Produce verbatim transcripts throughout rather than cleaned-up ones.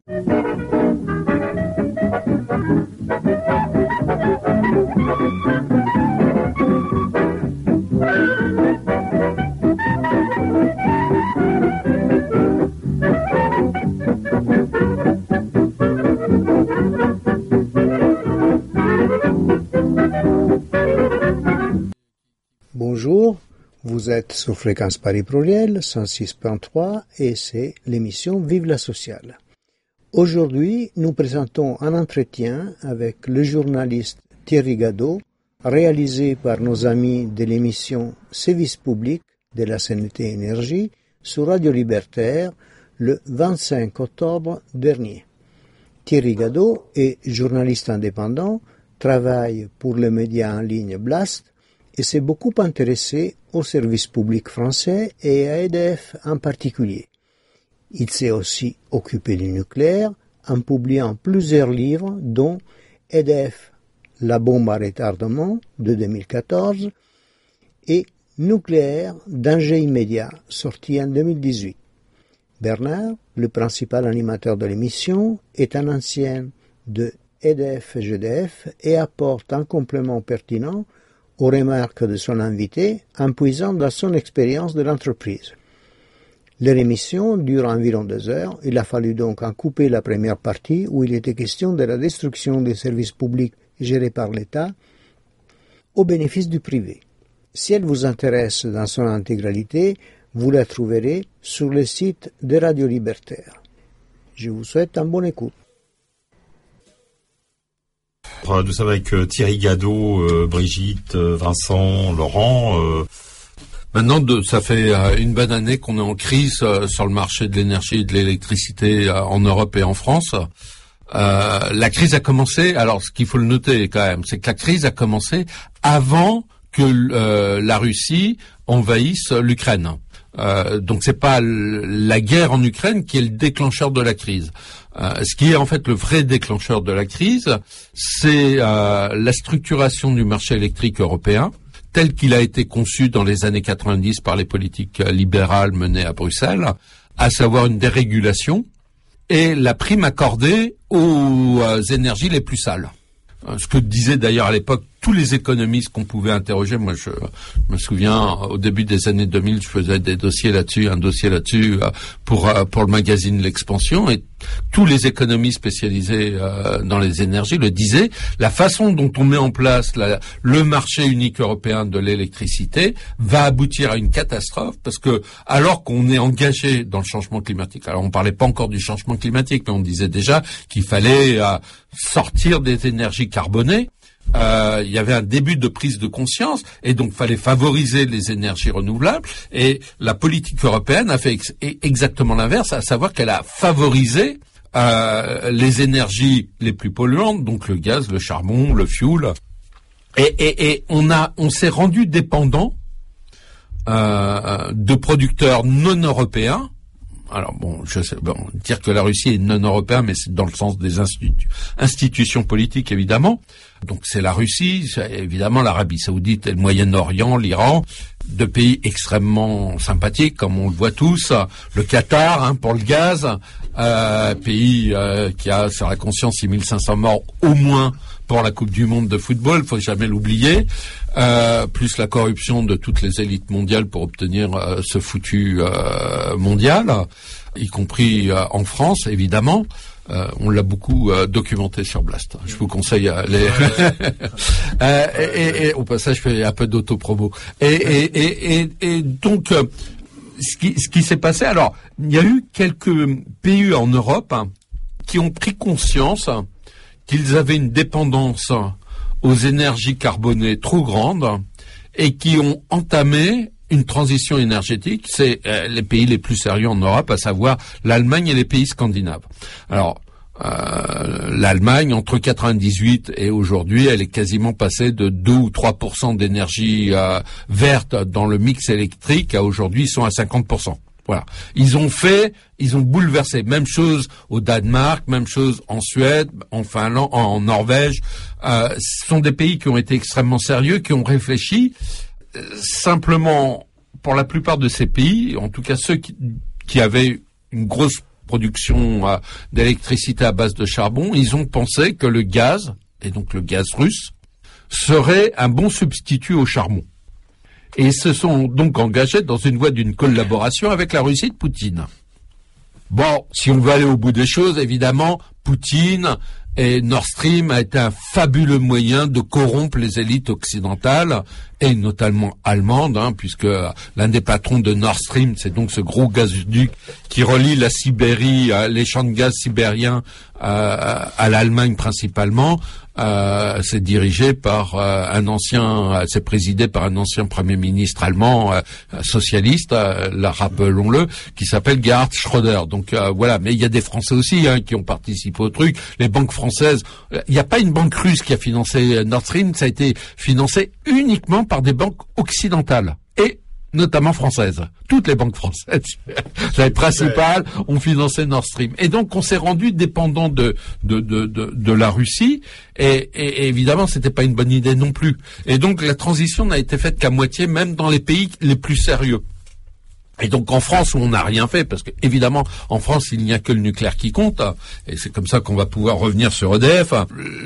Bonjour, vous êtes sur Fréquence Paris Pluriel cent six point trois et c'est l'émission Vive la Sociale. Aujourd'hui, nous présentons un entretien avec le journaliste Thierry Gadot, réalisé par nos amis de l'émission Service public de la Santé et Énergie sur Radio Libertaire le vingt-cinq octobre dernier. Thierry Gadot est journaliste indépendant, travaille pour le média en ligne Blast et s'est beaucoup intéressé au service public français et à E D F en particulier. Il s'est aussi occupé du nucléaire en publiant plusieurs livres dont E D F, la bombe à retardement de deux mille quatorze et Nucléaire, danger immédiat, sorti en deux mille dix-huit. Bernard, le principal animateur de l'émission, est un ancien de E D F et G D F et apporte un complément pertinent aux remarques de son invité en puisant dans son expérience de l'entreprise. Leur émission dure environ deux heures. Il a fallu donc en couper la première partie où il était question de la destruction des services publics gérés par l'État au bénéfice du privé. Si elle vous intéresse dans son intégralité, vous la trouverez sur le site de Radio Libertaire. Je vous souhaite une bonne écoute. Nous sommes avec euh, Thierry Gadot, euh, Brigitte, euh, Vincent, Laurent. Euh... Maintenant, de, ça fait euh, une bonne année qu'on est en crise euh, sur le marché de l'énergie et de l'électricité euh, en Europe et en France. Euh, la crise a commencé, alors ce qu'il faut le noter quand même, c'est que la crise a commencé avant que euh, la Russie envahisse l'Ukraine. Euh, donc c'est pas l- la guerre en Ukraine qui est le déclencheur de la crise. Euh, ce qui est en fait le vrai déclencheur de la crise, c'est euh, la structuration du marché électrique européen, tel qu'il a été conçu dans les années quatre-vingt-dix par les politiques libérales menées à Bruxelles, à savoir une dérégulation et la prime accordée aux euh, énergies les plus sales. Euh, ce que disaient d'ailleurs à l'époque tous les économistes qu'on pouvait interroger. Moi, je, je me souviens, au début des années deux mille, je faisais des dossiers là-dessus, un dossier là-dessus euh, pour euh, pour le magazine L'Expansion, et tous les économistes spécialisés euh, dans les énergies le disaient. La façon dont on met en place la, le marché unique européen de l'électricité va aboutir à une catastrophe, parce que alors qu'on est engagé dans le changement climatique, alors on parlait pas encore du changement climatique, mais on disait déjà qu'il fallait euh, sortir des énergies carbonées. Euh, il y avait un début de prise de conscience et donc fallait favoriser les énergies renouvelables, et la politique européenne a fait ex- exactement l'inverse, à savoir qu'elle a favorisé euh, les énergies les plus polluantes, donc le gaz, le charbon, le fioul, et, et, et on a on s'est rendu dépendant euh, de producteurs non européens. Alors bon, je sais, bon, dire que la Russie est non européenne, mais c'est dans le sens des institu- institutions politiques, évidemment. Donc c'est la Russie, c'est évidemment l'Arabie Saoudite et le Moyen-Orient, l'Iran, deux pays extrêmement sympathiques, comme on le voit tous. Le Qatar, hein, pour le gaz, euh, pays euh, qui a sur la conscience six mille cinq cents morts au moins pour la Coupe du Monde de football, faut jamais l'oublier. Euh, plus la corruption de toutes les élites mondiales pour obtenir euh, ce foutu euh, mondial, y compris euh, en France, évidemment. Euh, on l'a beaucoup euh, documenté sur Blast. Je vous conseille euh, les. euh, et, et, et au passage, je fais un peu d'autopromo. Et, et, et, et, et donc, euh, ce qui, ce qui s'est passé. Alors, il y a eu quelques pays en Europe hein, qui ont pris conscience qu'ils avaient une dépendance aux énergies carbonées trop grande et qui ont entamé une transition énergétique. C'est euh, les pays les plus sérieux en Europe, à savoir l'Allemagne et les pays scandinaves. Alors, euh, l'Allemagne, entre quatre-vingt-dix-huit et aujourd'hui, elle est quasiment passée de deux ou trois pour cent d'énergie euh, verte dans le mix électrique à aujourd'hui, ils sont à cinquante pour cent. Voilà. Ils ont fait, ils ont bouleversé. Même chose au Danemark, même chose en Suède, en Finlande, en Norvège. Euh, ce sont des pays qui ont été extrêmement sérieux, qui ont réfléchi. Euh, simplement, pour la plupart de ces pays, en tout cas ceux qui, qui avaient une grosse production euh, d'électricité à base de charbon, ils ont pensé que le gaz, et donc le gaz russe, serait un bon substitut au charbon. Et se sont donc engagés dans une voie d'une collaboration avec la Russie de Poutine. Bon, si on veut aller au bout des choses, évidemment, Poutine et Nord Stream a été un fabuleux moyen de corrompre les élites occidentales, et notamment allemandes, hein, puisque l'un des patrons de Nord Stream, c'est donc ce gros gazoduc qui relie la Sibérie, les champs de gaz sibériens à, à l'Allemagne principalement. Euh, c'est dirigé par euh, un ancien, euh, c'est présidé par un ancien premier ministre allemand euh, socialiste, euh, là rappelons-le, qui s'appelle Gerhard Schröder. Donc euh, voilà, mais il y a des Français aussi hein, qui ont participé au truc. Les banques françaises, il n'y a pas une banque russe qui a financé Nord Stream, ça a été financé uniquement par des banques occidentales et notamment françaises. Toutes les banques françaises, les principales, ont financé Nord Stream. Et donc, on s'est rendu dépendant de de de de, de la Russie. Et, et, et évidemment, c'était pas une bonne idée non plus. Et donc, la transition n'a été faite qu'à moitié, même dans les pays les plus sérieux. Et donc en France où on n'a rien fait, parce que évidemment en France il n'y a que le nucléaire qui compte, et c'est comme ça qu'on va pouvoir revenir sur E D F.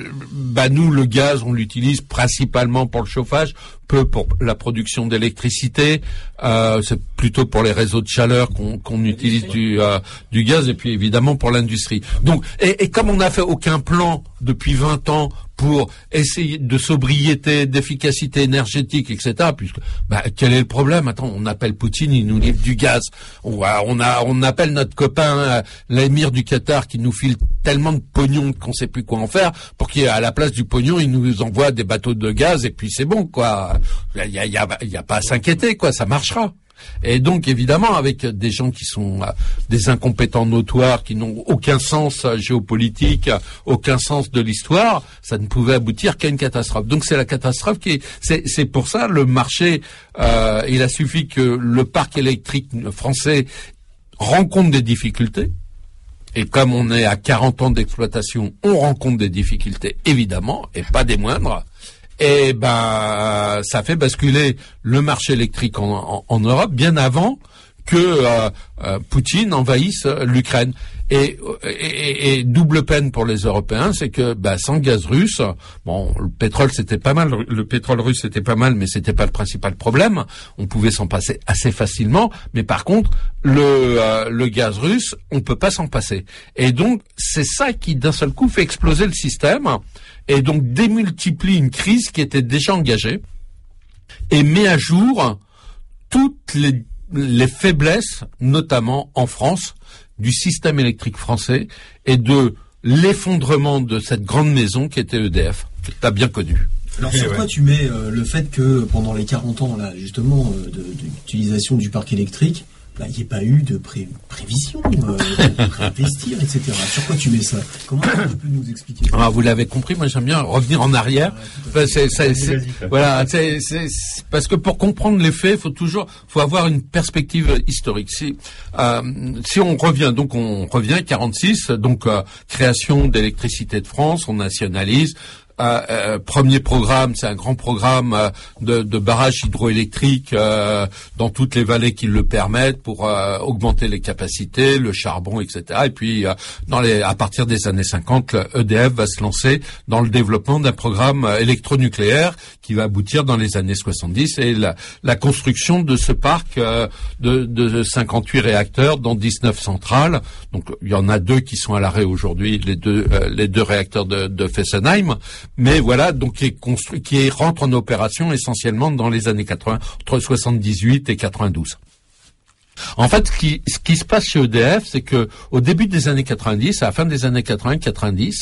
Bah nous le gaz on l'utilise principalement pour le chauffage, peu pour la production d'électricité. Euh, c'est plutôt pour les réseaux de chaleur qu'on, qu'on utilise du, euh, du gaz, et puis évidemment pour l'industrie. Donc et, et comme on n'a fait aucun plan depuis vingt ans pour essayer de sobriété, d'efficacité énergétique, et cetera. Puisque, bah, quel est le problème? Attends, on appelle Poutine, il nous livre du gaz. On, on a, on appelle notre copain, euh, l'émir du Qatar, qui nous file tellement de pognon qu'on sait plus quoi en faire, pour qu'il, à la place du pognon, il nous envoie des bateaux de gaz, et puis c'est bon, quoi. Il y a, il y a, il y a pas à s'inquiéter, quoi. Ça marchera. Et donc, évidemment, avec des gens qui sont euh, des incompétents notoires, qui n'ont aucun sens euh, géopolitique, aucun sens de l'histoire, ça ne pouvait aboutir qu'à une catastrophe. Donc, c'est la catastrophe qui est... C'est, c'est pour ça, le marché, euh, il a suffi que le parc électrique français rencontre des difficultés. Et comme on est à quarante ans d'exploitation, on rencontre des difficultés, évidemment, et pas des moindres. Et ben, ça fait basculer le marché électrique en, en, en Europe bien avant que euh, euh, Poutine envahisse l'Ukraine. Et, et, et double peine pour les Européens, c'est que bah, sans gaz russe, bon, le pétrole c'était pas mal, le pétrole russe c'était pas mal, mais c'était pas le principal problème. On pouvait s'en passer assez facilement, mais par contre le euh, le gaz russe, on peut pas s'en passer. Et donc c'est ça qui d'un seul coup fait exploser le système, et donc démultiplie une crise qui était déjà engagée et met à jour toutes les les faiblesses, notamment en France, du système électrique français et de l'effondrement de cette grande maison qui était E D F, que tu as bien connu. Alors sur quoi tu mets euh, le fait que pendant les quarante ans là justement euh, de, d'utilisation du parc électrique, bah, il n'y ait pas eu de pré- prévision, euh, de préinvestir, et cetera. Sur quoi tu mets ça? Comment tu peux nous expliquer ça? Alors, vous l'avez compris, moi j'aime bien revenir en arrière. Ouais, c'est, c'est, c'est, voilà, c'est, c'est, c'est, parce que pour comprendre les faits, faut toujours, faut avoir une perspective historique. Si, euh, si on revient, donc on revient quarante-six, donc euh, création d'Électricité de France, on nationalise. Euh, euh, premier programme, c'est un grand programme euh, de, de barrages hydroélectriques euh, dans toutes les vallées qui le permettent pour euh, augmenter les capacités, le charbon, et cetera. Et puis, euh, dans les, à partir des années cinquante, E D F va se lancer dans le développement d'un programme euh, électronucléaire qui va aboutir dans les années soixante-dix et la, la construction de ce parc euh, de, de cinquante-huit réacteurs dans dix-neuf centrales. Donc, il y en a deux qui sont à l'arrêt aujourd'hui, les deux, euh, les deux réacteurs de, de Fessenheim. Mais voilà, donc qui est construit, qui rentre en opération essentiellement dans les années quatre-vingts, entre soixante-dix-huit et quatre-vingt-douze. En fait, ce qui, ce qui se passe chez E D F, c'est que au début des années quatre-vingt-dix, à la fin des années quatre-vingts quatre-vingt-dix,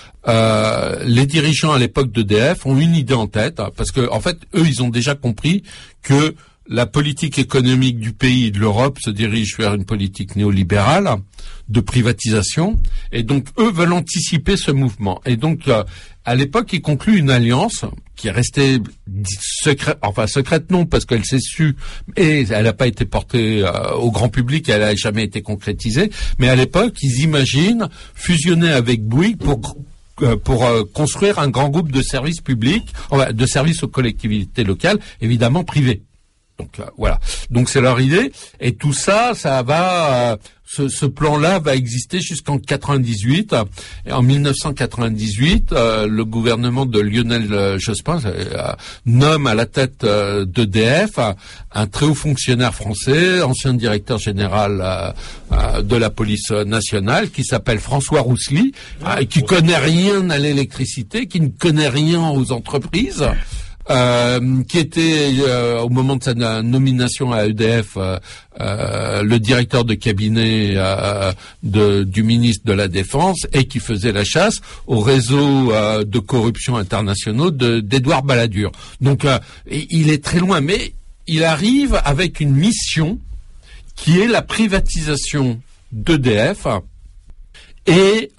euh, les dirigeants à l'époque d'E D F ont une idée en tête, parce que en fait, eux, ils ont déjà compris que la politique économique du pays et de l'Europe se dirige vers une politique néolibérale de privatisation, et donc eux veulent anticiper ce mouvement. Et donc euh, à l'époque, ils concluent une alliance qui est restée secrète, enfin secrète non parce qu'elle s'est sue, et elle n'a pas été portée euh, au grand public, elle n'a jamais été concrétisée. Mais à l'époque, ils imaginent fusionner avec Bouygues pour euh, pour euh, construire un grand groupe de services publics, enfin, de services aux collectivités locales, évidemment privés. Donc euh, voilà. Donc c'est leur idée. Et tout ça, ça va. Euh, ce, ce plan-là va exister jusqu'en quatre-vingt-dix-huit. Et en mille neuf cent quatre-vingt-dix-huit, euh, le gouvernement de Lionel Jospin euh, nomme à la tête euh, d'E D F euh, un très haut fonctionnaire français, ancien directeur général euh, euh, de la police nationale, qui s'appelle François Roussely, euh, qui connaît rien à l'électricité, qui ne connaît rien aux entreprises. Euh, qui était euh, au moment de sa nomination à E D F euh, euh, le directeur de cabinet euh, de, du ministre de la Défense et qui faisait la chasse au réseau euh, de corruption internationaux de, d'Édouard Balladur. Donc euh, il est très loin, mais il arrive avec une mission qui est la privatisation d'E D F et,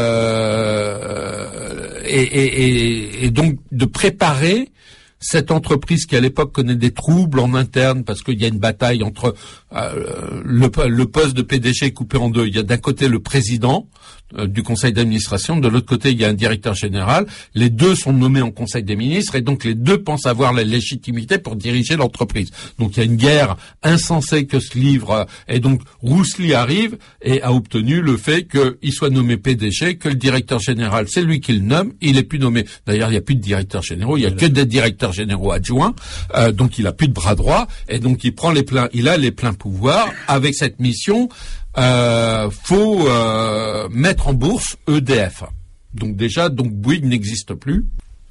euh, et, et, et, et donc de préparer cette entreprise qui à l'époque connaît des troubles en interne parce qu'il y a une bataille entre euh, le, le poste de P D G coupé en deux. Il y a d'un côté le président euh, du conseil d'administration, de l'autre côté il y a un directeur général. Les deux sont nommés en conseil des ministres et donc les deux pensent avoir la légitimité pour diriger l'entreprise. Donc il y a une guerre insensée que se livre et donc Roussely arrive et a obtenu le fait qu'il soit nommé P D G, que le directeur général c'est lui qui le nomme, il est plus nommé. D'ailleurs il n'y a plus de directeurs généraux, il y a que des directeurs généraux adjoints, euh, donc il a plus de bras droit et donc il prend les pleins, il a les pleins pouvoirs avec cette mission. Euh, faut euh, mettre en bourse E D F. Donc déjà, donc Bouygues n'existe plus.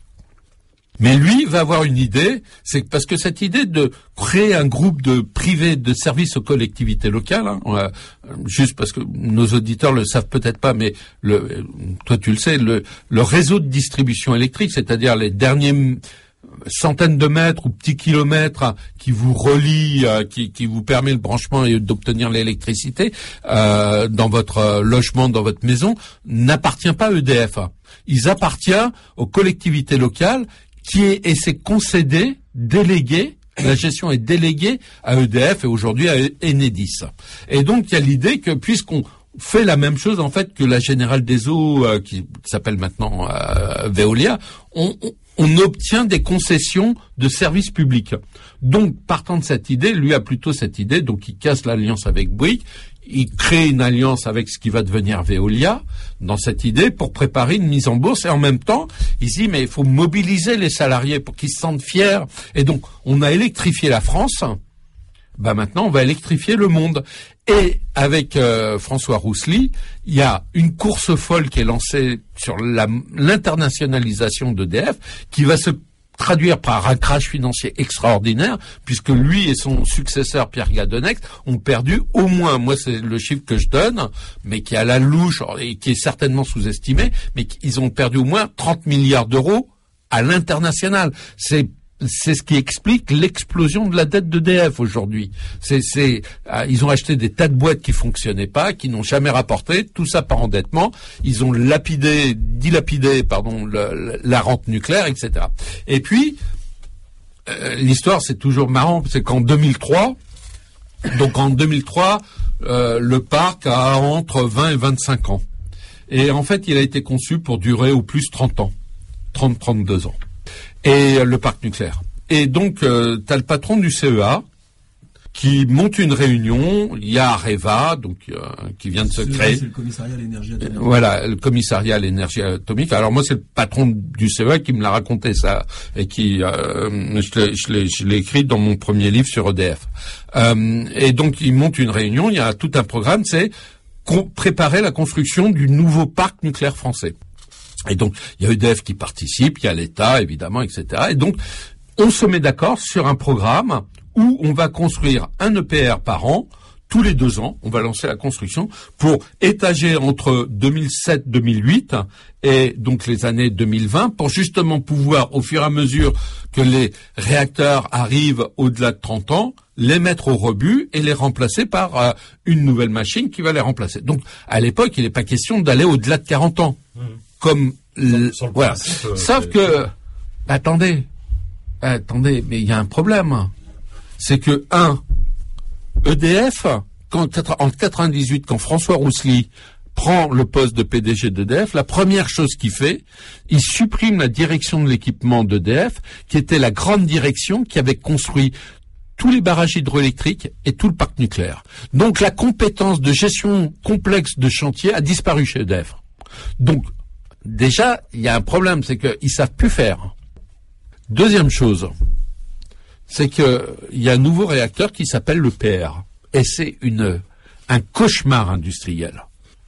Mais lui va avoir une idée, c'est parce que cette idée de créer un groupe de privés de services aux collectivités locales, hein, euh, juste parce que nos auditeurs le savent peut-être pas, mais le, toi tu le sais, le, le réseau de distribution électrique, c'est-à-dire les derniers centaines de mètres ou petits kilomètres qui vous relient, euh, qui, qui vous permet le branchement et d'obtenir l'électricité euh, dans votre logement, dans votre maison, n'appartient pas à E D F. Ils appartiennent aux collectivités locales qui est, et c'est concédé, délégué, la gestion est déléguée à E D F et aujourd'hui à Enedis. Et donc il y a l'idée que puisqu'on fait la même chose en fait que la Générale des Eaux, euh, qui s'appelle maintenant euh, Veolia, on, on on obtient des concessions de services publics. Donc, partant de cette idée, lui a plutôt cette idée, donc il casse l'alliance avec Bouygues, il crée une alliance avec ce qui va devenir Veolia, dans cette idée, pour préparer une mise en bourse, et en même temps, il se dit, mais il faut mobiliser les salariés pour qu'ils se sentent fiers. Et donc, on a électrifié la France, bah maintenant, on va électrifier le monde. Et avec euh, François Roussely, il y a une course folle qui est lancée sur la, l'internationalisation d'E D F, qui va se traduire par un crash financier extraordinaire, puisque lui et son successeur Pierre Gadenex ont perdu au moins, moi c'est le chiffre que je donne, mais qui est à la louche et qui est certainement sous-estimé, mais ils ont perdu au moins trente milliards d'euros à l'international. C'est C'est ce qui explique l'explosion de la dette d'E D F aujourd'hui. C'est, c'est, euh, ils ont acheté des tas de boîtes qui fonctionnaient pas, qui n'ont jamais rapporté, tout ça par endettement. Ils ont lapidé, dilapidé, pardon, le, la rente nucléaire, et cetera. Et puis, euh, l'histoire, c'est toujours marrant, c'est qu'en deux mille trois, donc en deux mille trois, euh, le parc a entre vingt et vingt-cinq ans. Et en fait, il a été conçu pour durer au plus trente ans, trente à trente-deux ans. Et le parc nucléaire. Et donc, euh, tu as le patron du C E A qui monte une réunion. Il y a Areva, donc euh, qui vient de se c'est créer. C'est le commissariat à l'énergie atomique. Euh, voilà, le commissariat à l'énergie atomique. Alors moi, c'est le patron du C E A qui me l'a raconté ça et qui, euh, je, l'ai, je, l'ai, je l'ai écrit dans mon premier livre sur E D F. Euh, et donc, il monte une réunion. Il y a tout un programme. C'est con- préparer la construction du nouveau parc nucléaire français. Et donc, il y a E D F qui participe, il y a l'État, évidemment, et cetera. Et donc, on se met d'accord sur un programme où on va construire un E P R par an, tous les deux ans. On va lancer la construction pour étager entre deux mille sept deux mille huit et donc les années deux mille vingt pour justement pouvoir, au fur et à mesure que les réacteurs arrivent au-delà de trente ans, les mettre au rebut et les remplacer par euh, une nouvelle machine qui va les remplacer. Donc, à l'époque, il n'est pas question d'aller au-delà de quarante ans. Mmh. Comme le, sur le voilà. principe, euh, Sauf que, attendez, attendez, mais il y a un problème. C'est que, un, E D F, quand, en quatre-vingt-dix-huit, quand François Roussely prend le poste de P D G d'E D F, la première chose qu'il fait, il supprime la direction de l'équipement d'E D F, qui était la grande direction qui avait construit tous les barrages hydroélectriques et tout le parc nucléaire. Donc la compétence de gestion complexe de chantier a disparu chez E D F. Donc déjà, il y a un problème, c'est qu'ils savent plus faire. Deuxième chose, c'est que il y a un nouveau réacteur qui s'appelle le P R. Et c'est une un cauchemar industriel.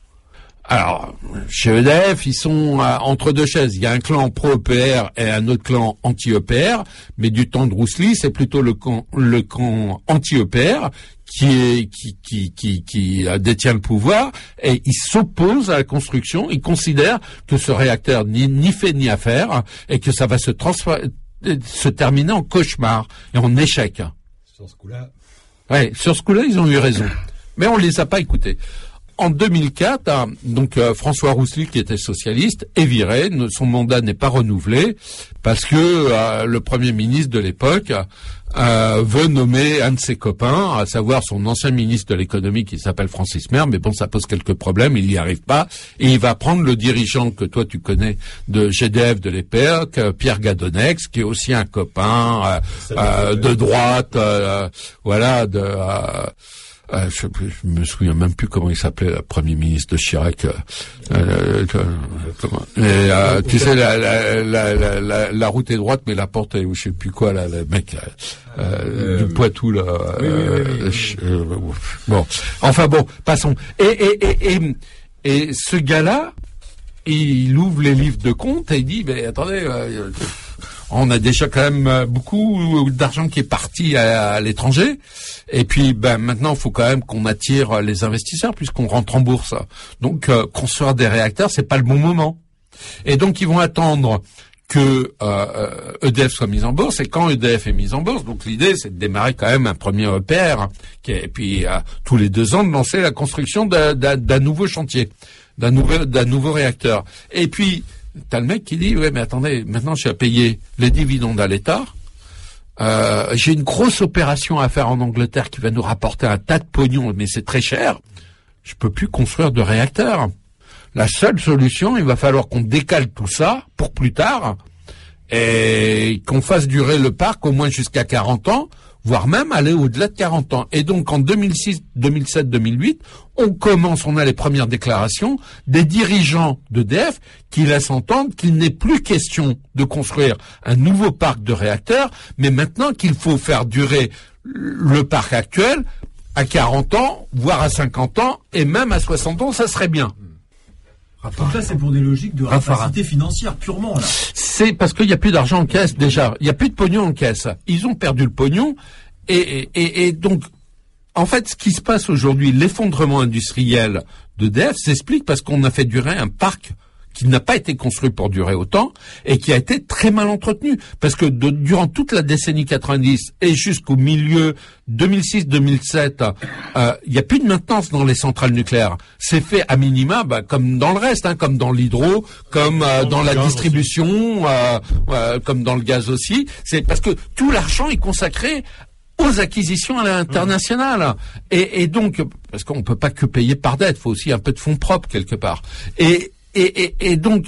Alors, chez E D F, ils sont euh, entre deux chaises. Il y a un clan pro-E P R et un autre clan anti-E P R, mais du temps de Rousselis, c'est plutôt le camp, le camp anti-E P R qui est qui qui qui, qui euh, détient le pouvoir, et il s'oppose à la construction. Il considère que ce réacteur ni, ni fait ni à faire, et que ça va se transformer, se terminer en cauchemar et en échec. Sur ce coup-là. Ouais, sur ce coup-là, ils ont eu raison, mais on les a pas écoutés. En deux mille quatre, donc euh, François Rousselis, qui était socialiste, est viré. Son mandat n'est pas renouvelé parce que euh, le Premier ministre de l'époque euh, veut nommer un de ses copains, à savoir son ancien ministre de l'économie qui s'appelle Francis Mer. Mais bon, ça pose quelques problèmes, il n'y arrive pas. Et il va prendre le dirigeant que toi tu connais de G D F de l'époque, Pierre Gadonex, qui est aussi un copain euh, euh, de droite, euh, voilà, de... Euh, Euh, je, je me souviens même plus comment il s'appelait, le premier ministre de Chirac. Euh, euh, comment, et, euh, tu sais, la, la, la, la, la route est droite, mais la porte est, ou je sais plus quoi, là, le mec euh, euh, du Poitou, là. Oui, euh, oui, oui, oui. euh, bon, enfin bon, passons. Et, et, et, et, et ce gars-là, il ouvre les livres de compte et il dit, mais attendez, euh, on a déjà quand même beaucoup d'argent qui est parti à, à l'étranger. Et puis, ben maintenant, il faut quand même qu'on attire les investisseurs puisqu'on rentre en bourse. Donc, euh, construire des réacteurs, c'est pas le bon moment. Et donc, ils vont attendre que euh, E D F soit mise en bourse. Et quand E D F est mise en bourse, donc l'idée, c'est de démarrer quand même un premier E P R, hein, qui est, et puis euh, tous les deux ans de lancer la construction d'un, d'un, d'un nouveau chantier, d'un nouveau, d'un nouveau réacteur. Et puis, t'as le mec qui dit, ouais, mais attendez, maintenant, je suis à payer les dividendes à l'État. Euh, j'ai une grosse opération à faire en Angleterre qui va nous rapporter un tas de pognon, mais c'est très cher. Je peux plus construire de réacteurs. La seule solution, il va falloir qu'on décale tout ça pour plus tard et qu'on fasse durer le parc au moins jusqu'à quarante ans, voire même aller au-delà de quarante ans. Et donc en deux mille six, deux mille sept, deux mille huit, on commence, on a les premières déclarations des dirigeants d'E D F qui laissent entendre qu'il n'est plus question de construire un nouveau parc de réacteurs, mais maintenant qu'il faut faire durer le parc actuel à quarante ans, voire à cinquante ans, et même à soixante ans, ça serait bien. Donc là, c'est pour des logiques de rapacité financière purement, là. C'est parce qu'il n'y a plus d'argent en caisse, déjà. Il n'y a plus de pognon en caisse. Ils ont perdu le pognon. Et, et, et donc, en fait, ce qui se passe aujourd'hui, l'effondrement industriel d'E D F s'explique parce qu'on a fait durer un parc qui n'a pas été construit pour durer autant et qui a été très mal entretenu. Parce que de, durant toute la décennie quatre-vingt-dix et jusqu'au milieu deux mille six deux mille sept, euh, il n'y a plus de maintenance dans les centrales nucléaires. C'est fait à minima, bah, comme dans le reste, hein, comme dans l'hydro, comme euh, dans la distribution, euh, euh, comme dans le gaz aussi. C'est parce que tout l'argent est consacré aux acquisitions à l'international. Et, et donc, parce qu'on peut pas que payer par dette, il faut aussi un peu de fonds propres quelque part. Et Et, et, et donc,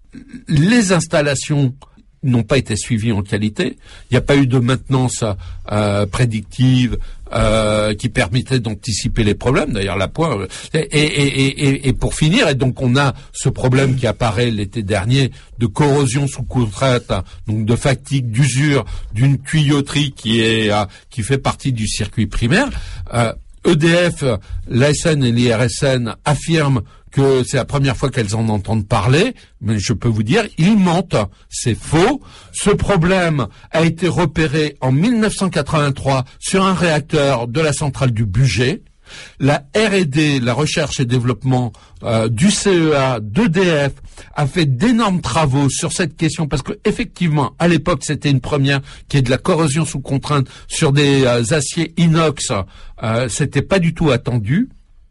les installations n'ont pas été suivies en qualité. Il n'y a pas eu de maintenance euh, prédictive euh, qui permettait d'anticiper les problèmes. D'ailleurs, la pointe. Et, et, et, et pour finir, et donc on a ce problème qui apparaît l'été dernier de corrosion sous contrainte, donc de fatigue, d'usure d'une tuyauterie qui est euh, qui fait partie du circuit primaire. Euh, E D F, l'A S N et l'I R S N affirment que c'est la première fois qu'elles en entendent parler, mais je peux vous dire, ils mentent, c'est faux. Ce problème a été repéré en mille neuf cent quatre-vingt-trois sur un réacteur de la centrale du Bugey. La R et D, la recherche et développement euh, du C E A, d'E D F, a fait d'énormes travaux sur cette question parce que effectivement, à l'époque, c'était une première qui est de la corrosion sous contrainte sur des euh, aciers inox. Euh, c'était pas du tout attendu.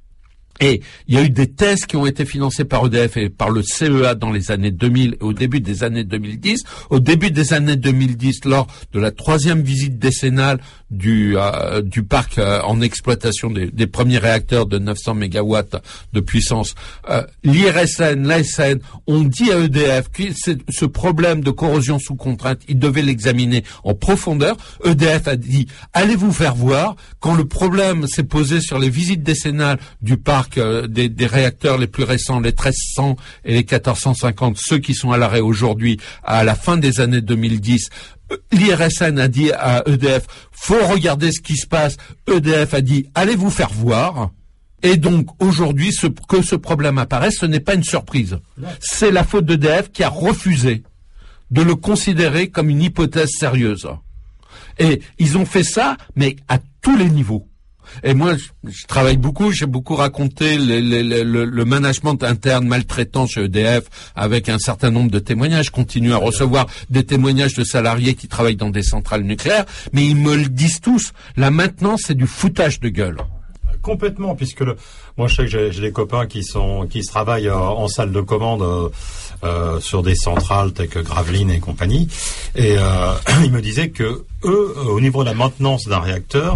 Et il y a eu des tests qui ont été financés par E D F et par le C E A dans les années deux mille et au début des années deux mille dix. Au début des années deux mille dix, lors de la troisième visite décennale du euh, du parc euh, en exploitation des, des premiers réacteurs de neuf cents mégawatts de puissance, euh, l'I R S N, l'A S N ont dit à E D F que ce problème de corrosion sous contrainte, ils devaient l'examiner en profondeur. E D F a dit allez vous faire voir. Quand le problème s'est posé sur les visites décennales du parc euh, des, des réacteurs les plus récents, les treize cents et les quatorze cent cinquante, ceux qui sont à l'arrêt aujourd'hui, à la fin des années deux mille dix, l'I R S N a dit à E D F faut regarder ce qui se passe. E D F a dit allez vous faire voir. Et donc aujourd'hui, ce, que ce problème apparaisse, ce n'est pas une surprise. C'est la faute d'E D F qui a refusé de le considérer comme une hypothèse sérieuse. Et ils ont fait ça, mais à tous les niveaux. Et moi, je, je travaille beaucoup, j'ai beaucoup raconté les, les, les, le, le management interne maltraitant chez E D F avec un certain nombre de témoignages. Je continue à recevoir des témoignages de salariés qui travaillent dans des centrales nucléaires, mais ils me le disent tous. Là maintenant, c'est du foutage de gueule. Complètement, puisque le, moi je sais que j'ai, j'ai des copains qui sont qui se travaillent euh, en salle de commande euh, euh, sur des centrales telles que Gravelines et compagnie, et euh, ils me disaient que eux, au niveau de la maintenance d'un réacteur,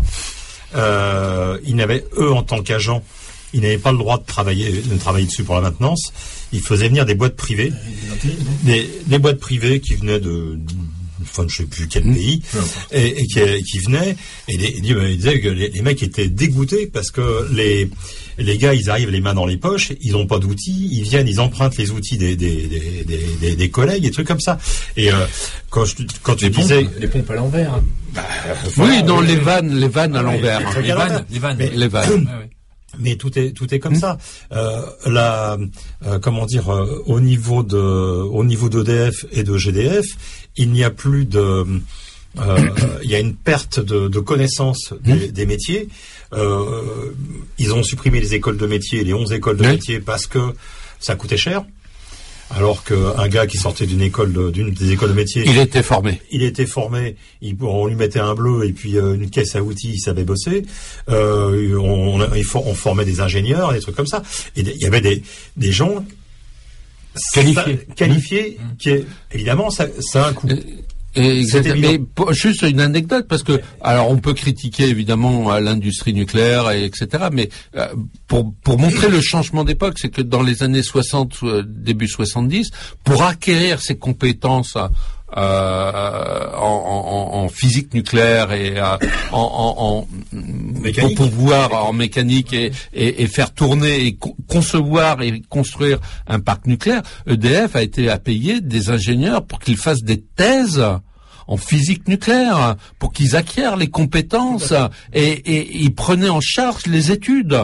euh, ils n'avaient eux en tant qu'agents, ils n'avaient pas le droit de travailler de travailler dessus pour la maintenance. Ils faisaient venir des boîtes privées, des, des boîtes privées qui venaient de enfin je sais plus quel pays, mmh. et, et qui, qui venaient et les, ils disaient que les, les mecs étaient dégoûtés parce que les les gars ils arrivent les mains dans les poches, ils ont pas d'outils, ils viennent, ils empruntent les outils des des des des, des, des collègues, des trucs comme ça. Et euh, quand je quand tu les disais pompes, les pompes à l'envers. Bah, oui, dans les vannes, les vannes à l'envers. Les, les vannes, les vannes, mais, les vannes. Ah, oui. Mais tout est tout est comme mmh. ça. Euh, la euh, comment dire euh, au niveau de au niveau d'E D F et de G D F, il n'y a plus de euh, il y a une perte de, de connaissance des, mmh. des métiers. Euh, ils ont supprimé les écoles de métiers, les onze écoles de mmh. métiers parce que ça coûtait cher. Alors qu'un gars qui sortait d'une école de, d'une des écoles de métier, il était formé. Il était formé. Il, on lui mettait un bleu et puis euh, une caisse à outils. Il savait bosser. Euh, on, on, on formait des ingénieurs, des trucs comme ça. Et il y avait des, des gens qualifiés, ça, qualifiés, mmh. qui est, évidemment ça, ça a un coût. Euh, Exactement. Mais pour, juste une anecdote, parce que alors on peut critiquer évidemment l'industrie nucléaire et etc. Mais euh, pour pour montrer le changement d'époque, c'est que dans les années soixante, début soixante-dix, pour acquérir ces compétences euh, en, en, en physique nucléaire et euh, en, en, en pour pouvoir en mécanique et, et, et faire tourner et co- concevoir et construire un parc nucléaire, E D F a été à payer des ingénieurs pour qu'ils fassent des thèses en physique nucléaire, pour qu'ils acquièrent les compétences et, et ils prenaient en charge les études.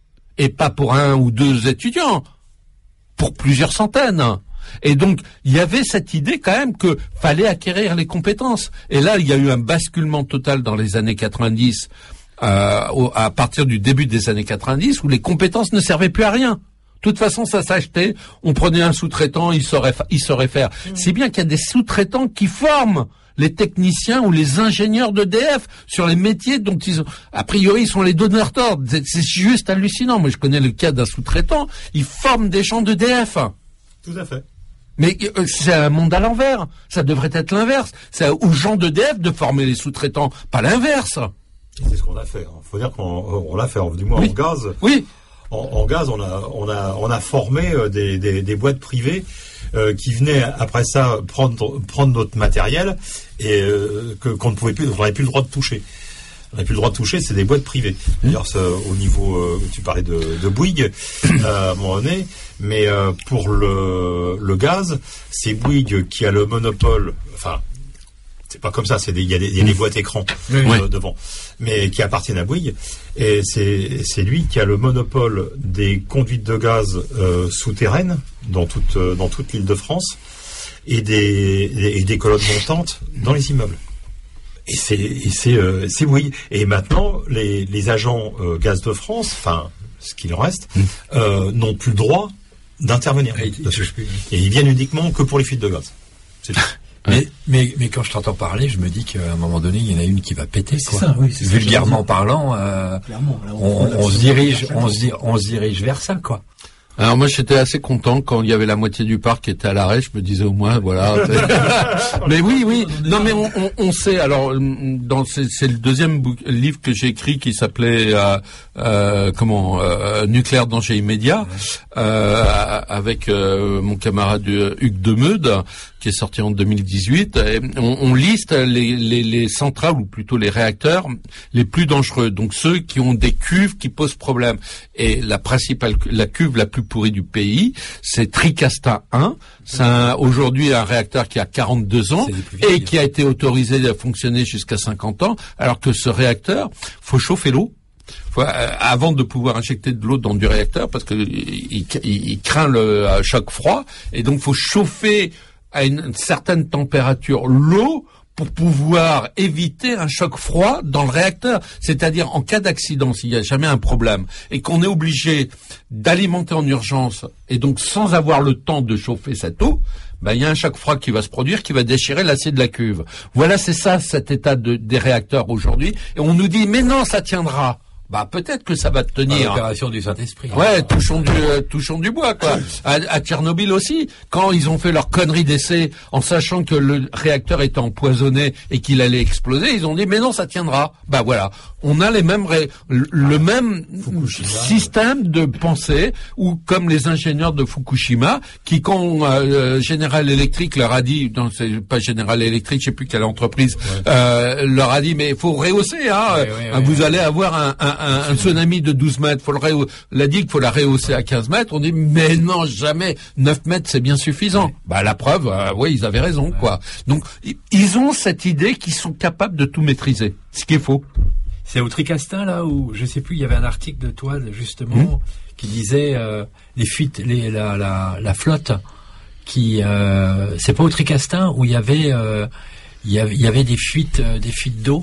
Et pas pour un ou deux étudiants, pour plusieurs centaines. Et donc, il y avait cette idée quand même que fallait acquérir les compétences. Et là, il y a eu un basculement total dans les années quatre-vingt-dix, euh, au, à partir du début des années quatre-vingt-dix, où les compétences ne servaient plus à rien. De toute façon, ça s'achetait, on prenait un sous-traitant, il saurait, il saurait faire. Mmh. C'est bien qu'il y a des sous-traitants qui forment les techniciens ou les ingénieurs d'E D F sur les métiers dont ils ont, a priori, ils sont les donneurs d'ordre. C'est, c'est juste hallucinant. Moi, je connais le cas d'un sous-traitant, il forme des gens d'E D F. Tout à fait. Mais euh, c'est un monde à l'envers. Ça devrait être l'inverse. C'est aux gens d'E D F de former les sous-traitants, pas l'inverse. C'est ce qu'on a fait. Il faut dire qu'on on l'a fait, du moins oui. en gaz. Oui. En, en gaz, on a, on a, on a formé des, des, des boîtes privées euh, qui venaient après ça prendre, prendre notre matériel et euh, que qu'on ne pouvait plus, on n'avait plus le droit de toucher. On n'avait plus le droit de toucher, c'est des boîtes privées. D'ailleurs, ça, au niveau, euh, tu parlais de, de Bouygues euh, à un moment donné, mais euh, pour le, le gaz, c'est Bouygues qui a le monopole. Enfin, c'est pas comme ça, c'est des, il y a des, il y a des boîtes écrans oui, euh, oui. devant, mais qui appartiennent à Bouygues, et c'est c'est lui qui a le monopole des conduites de gaz euh, souterraines dans toute euh, dans toute l'Île-de-France et des et des colonnes montantes dans les immeubles. Et c'est et c'est euh, c'est Bouygues. Et maintenant les les agents euh, Gaz de France, enfin ce qu'il en reste, mmh. euh, n'ont plus le droit d'intervenir. Et, et ils viennent uniquement que pour les fuites de gaz. C'est tout. Mais, mais, mais quand je t'entends parler, je me dis qu'à un moment donné, il y en a une qui va péter. C'est quoi. ça, oui. C'est Vulgairement parlant, euh, Clairement, là, on, on, on se dirige, on se, on se dirige vers ça, quoi. Alors moi j'étais assez content quand il y avait la moitié du parc qui était à l'arrêt, je me disais au moins voilà. Mais oui oui, non mais on, on, on sait alors dans c'est, c'est le deuxième bouc- livre que j'ai écrit qui s'appelait euh, euh, comment euh, Nucléaire danger immédiat euh, avec euh, mon camarade Hugues Demeude qui est sorti en deux mille dix-huit. Et on, on liste les, les, les centrales ou plutôt les réacteurs les plus dangereux, donc ceux qui ont des cuves qui posent problème. Et la principale, la cuve la plus pourrie du pays, c'est Tricastin un. C'est un, aujourd'hui un réacteur qui a quarante-deux ans et qui a été autorisé à fonctionner jusqu'à cinquante ans, alors que ce réacteur, faut chauffer l'eau. Faut, euh, avant de pouvoir injecter de l'eau dans du réacteur, parce que il, il, il craint le euh, choc froid, et donc faut chauffer à une, une certaine température l'eau pour pouvoir éviter un choc froid dans le réacteur. C'est-à-dire, en cas d'accident, s'il n'y a jamais un problème, et qu'on est obligé d'alimenter en urgence, et donc sans avoir le temps de chauffer cette eau, ben, il y a un choc froid qui va se produire, qui va déchirer l'acier de la cuve. Voilà, c'est ça, cet état de, des réacteurs aujourd'hui. Et on nous dit, mais non, ça tiendra. Bah peut-être que ça va tenir. L'opération du Saint-Esprit. Ouais, touchons du euh, touchons du bois quoi. À, à Tchernobyl aussi, quand ils ont fait leur connerie d'essai en sachant que le réacteur était empoisonné et qu'il allait exploser, ils ont dit mais non, ça tiendra. Bah voilà, on a les mêmes ré... le même Fukushima, système de pensée ou comme les ingénieurs de Fukushima qui quand euh, General Electric leur a dit, non c'est pas General Electric, je sais plus quelle entreprise, ouais. euh, leur a dit mais il faut rehausser hein, ouais, ouais, ouais, vous ouais. allez avoir un, un Un, un tsunami de douze mètres, faut le rehausser, l'a dit qu'il faut la rehausser à quinze mètres, on dit, mais non, jamais, neuf mètres, c'est bien suffisant. Ouais. Bah, la preuve, euh, oui, ils avaient raison, ouais. quoi. Donc, ils ont cette idée qu'ils sont capables de tout maîtriser. Ce qui est faux. C'est au Tricastin, là, où, je sais plus, il y avait un article de toi, justement, mmh. qui disait, euh, les fuites, les, la, la, la flotte, qui, euh, c'est pas au Tricastin, où il y avait, euh, il y avait, il y avait des fuites, euh, des fuites d'eau.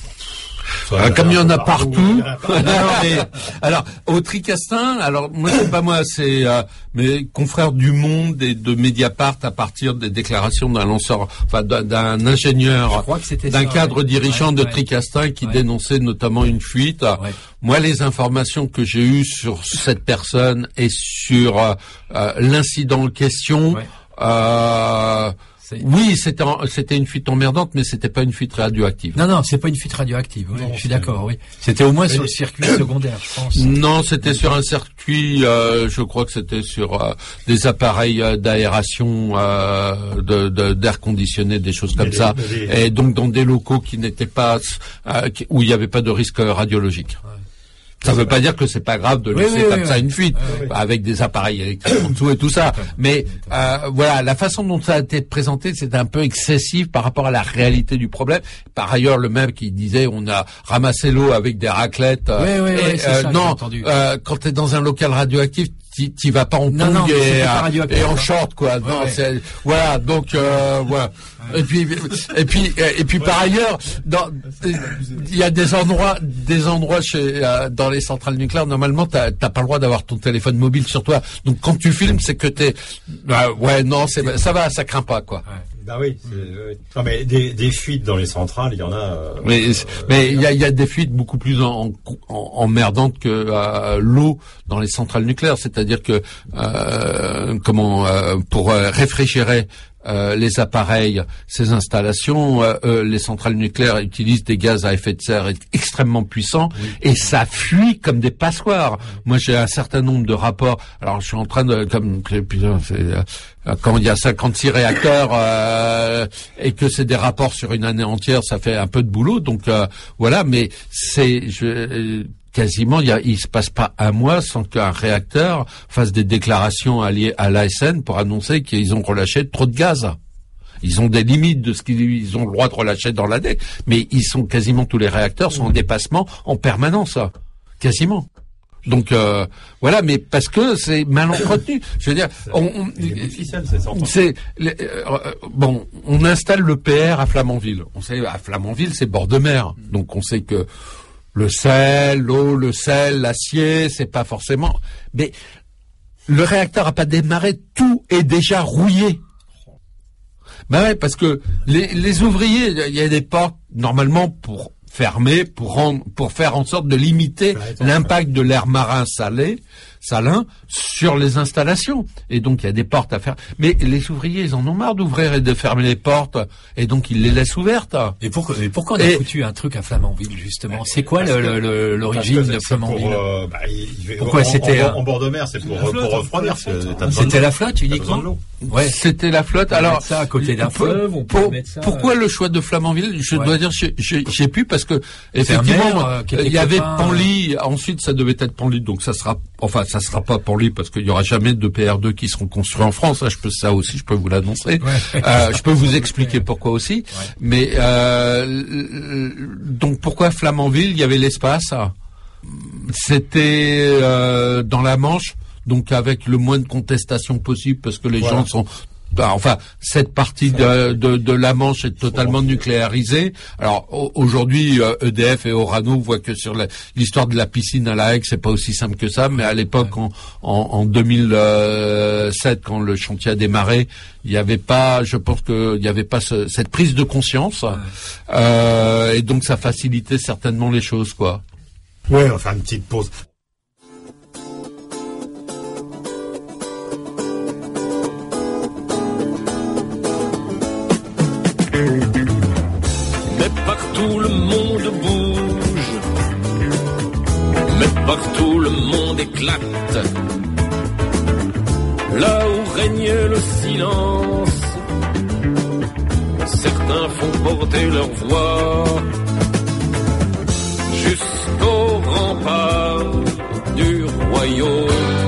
Ah, comme il y en a partout. non, mais, alors au Tricastin, alors moi c'est pas moi, c'est euh, mes confrères du Monde et de Mediapart à partir des déclarations d'un lanceur, enfin d'un, d'un ingénieur, d'un ça, cadre ouais. dirigeant ouais, de ouais. Tricastin qui ouais. dénonçait notamment une fuite. Ouais. Moi, les informations que j'ai eues sur cette personne et sur euh, euh, l'incident en question. Ouais. Euh, Oui, c'était c'était une fuite emmerdante, mais c'était pas une fuite radioactive. Non, non, c'est pas une fuite radioactive. Oui, non, je suis d'accord. Oui, c'était au moins sur le circuit secondaire, je pense. Non, c'était sur un circuit. Euh, je crois que c'était sur euh, des appareils euh, d'aération, euh, de, de, d'air conditionné, des choses comme mais ça, les, les... et donc dans des locaux qui n'étaient pas euh, qui, où il n'y avait pas de risque radiologique. Ouais. Ça ne veut pas dire que c'est pas grave de laisser oui, oui, comme oui, ça oui. une fuite oui, oui. avec des appareils électriques en dessous et tout ça. Mais euh, voilà, la façon dont ça a été présenté, c'est un peu excessif par rapport à la réalité du problème. Par ailleurs, le même qui disait on a ramassé l'eau avec des raclettes. Oui, oui, et, oui, c'est euh, ça, non, euh, quand tu es dans un local radioactif, tu vas pas en tongs et, et en short quoi. Ouais, non, ouais. C'est, voilà, donc euh, voilà. Ouais. Et puis et puis et puis ouais. par ailleurs, dans il y a des endroits des endroits chez euh, dans les centrales nucléaires normalement t'as t'as pas le droit d'avoir ton téléphone mobile sur toi. Donc quand tu filmes, c'est que t'es euh, ouais non, c'est ça va, ça craint pas quoi. Ouais. Bah oui, c'est, euh, non mais des, des fuites dans les centrales, il y en a. Euh, mais euh, mais il y a, y a des fuites beaucoup plus en, en, emmerdantes que euh, l'eau dans les centrales nucléaires, c'est-à-dire que euh, comment euh, pour euh, réfrigérer Euh, les appareils, ces installations, euh, euh, les centrales nucléaires utilisent des gaz à effet de serre extrêmement puissants oui. et ça fuit comme des passoires. Oui. Moi, j'ai un certain nombre de rapports. Alors, je suis en train de, comme c'est, euh, quand il y a cinquante-six réacteurs euh, et que c'est des rapports sur une année entière, ça fait un peu de boulot. Donc euh, voilà, mais c'est je, euh, quasiment, il, y a, il se passe pas un mois sans qu'un réacteur fasse des déclarations alliées à l'A S N pour annoncer qu'ils ont relâché trop de gaz. Ils ont des limites de ce qu'ils ont le droit de relâcher dans l'année, mais ils sont quasiment tous les réacteurs sont en dépassement en permanence, quasiment. Donc euh, voilà, mais parce que c'est mal entretenu. Je veux dire, on, on, c'est les, euh, bon, on installe le P R à Flamanville. On sait à Flamanville, c'est bord de mer, donc on sait que le sel, l'eau, le sel, l'acier, c'est pas forcément. Mais le réacteur a pas démarré, tout est déjà rouillé. Ben ouais, parce que les, les ouvriers, il y a des portes normalement pour fermer, pour rendre, pour faire en sorte de limiter l'impact de l'air marin salé. salins sur les installations. Et donc il y a des portes à faire. Mais les ouvriers, ils en ont marre d'ouvrir et de fermer les portes, et donc ils les laissent ouvertes. Et pourquoi, et pourquoi on a et, foutu un truc à Flamanville justement? C'est quoi le, le, le, l'origine de Flamanville? Pour, euh, bah, il, pourquoi en, c'était en, un... en bord de mer, c'est pour, pour refroidir. C'était la flotte uniquement. Ouais, c'était la flotte. Alors ça à côté d'un fleuve, on peut pour, mettre ça. Pourquoi le choix de Flamanville? Je ouais. dois dire, j'ai, j'ai, j'ai pu parce que effectivement, euh, il y avait Panly. Ensuite, ça devait être Panly, donc ça sera, enfin, ça sera pas Panly parce qu'il y aura jamais de P R deux qui seront construits en France. Ça, je peux ça aussi, je peux vous l'annoncer. Ouais. Euh, je peux vous expliquer pourquoi aussi. Ouais. Mais euh, donc pourquoi Flamanville? Il y avait l'espace. C'était euh, dans la Manche. Donc avec le moins de contestation possible, parce que les voilà. gens sont... Enfin, cette partie de, de, de la Manche est totalement nucléarisée. Alors aujourd'hui, E D F et Orano voient que sur la, l'histoire de la piscine à La Hague, c'est pas aussi simple que ça. Mais à l'époque, en, en, en deux mille sept, quand le chantier a démarré, il n'y avait pas, je pense que il n'y avait pas ce, cette prise de conscience, euh, et donc ça facilitait certainement les choses, quoi. Ouais, on va faire une petite pause. Mais partout le monde bouge, mais partout le monde éclate. Là où règne le silence, certains font porter leur voix jusqu'au rempart du royaume.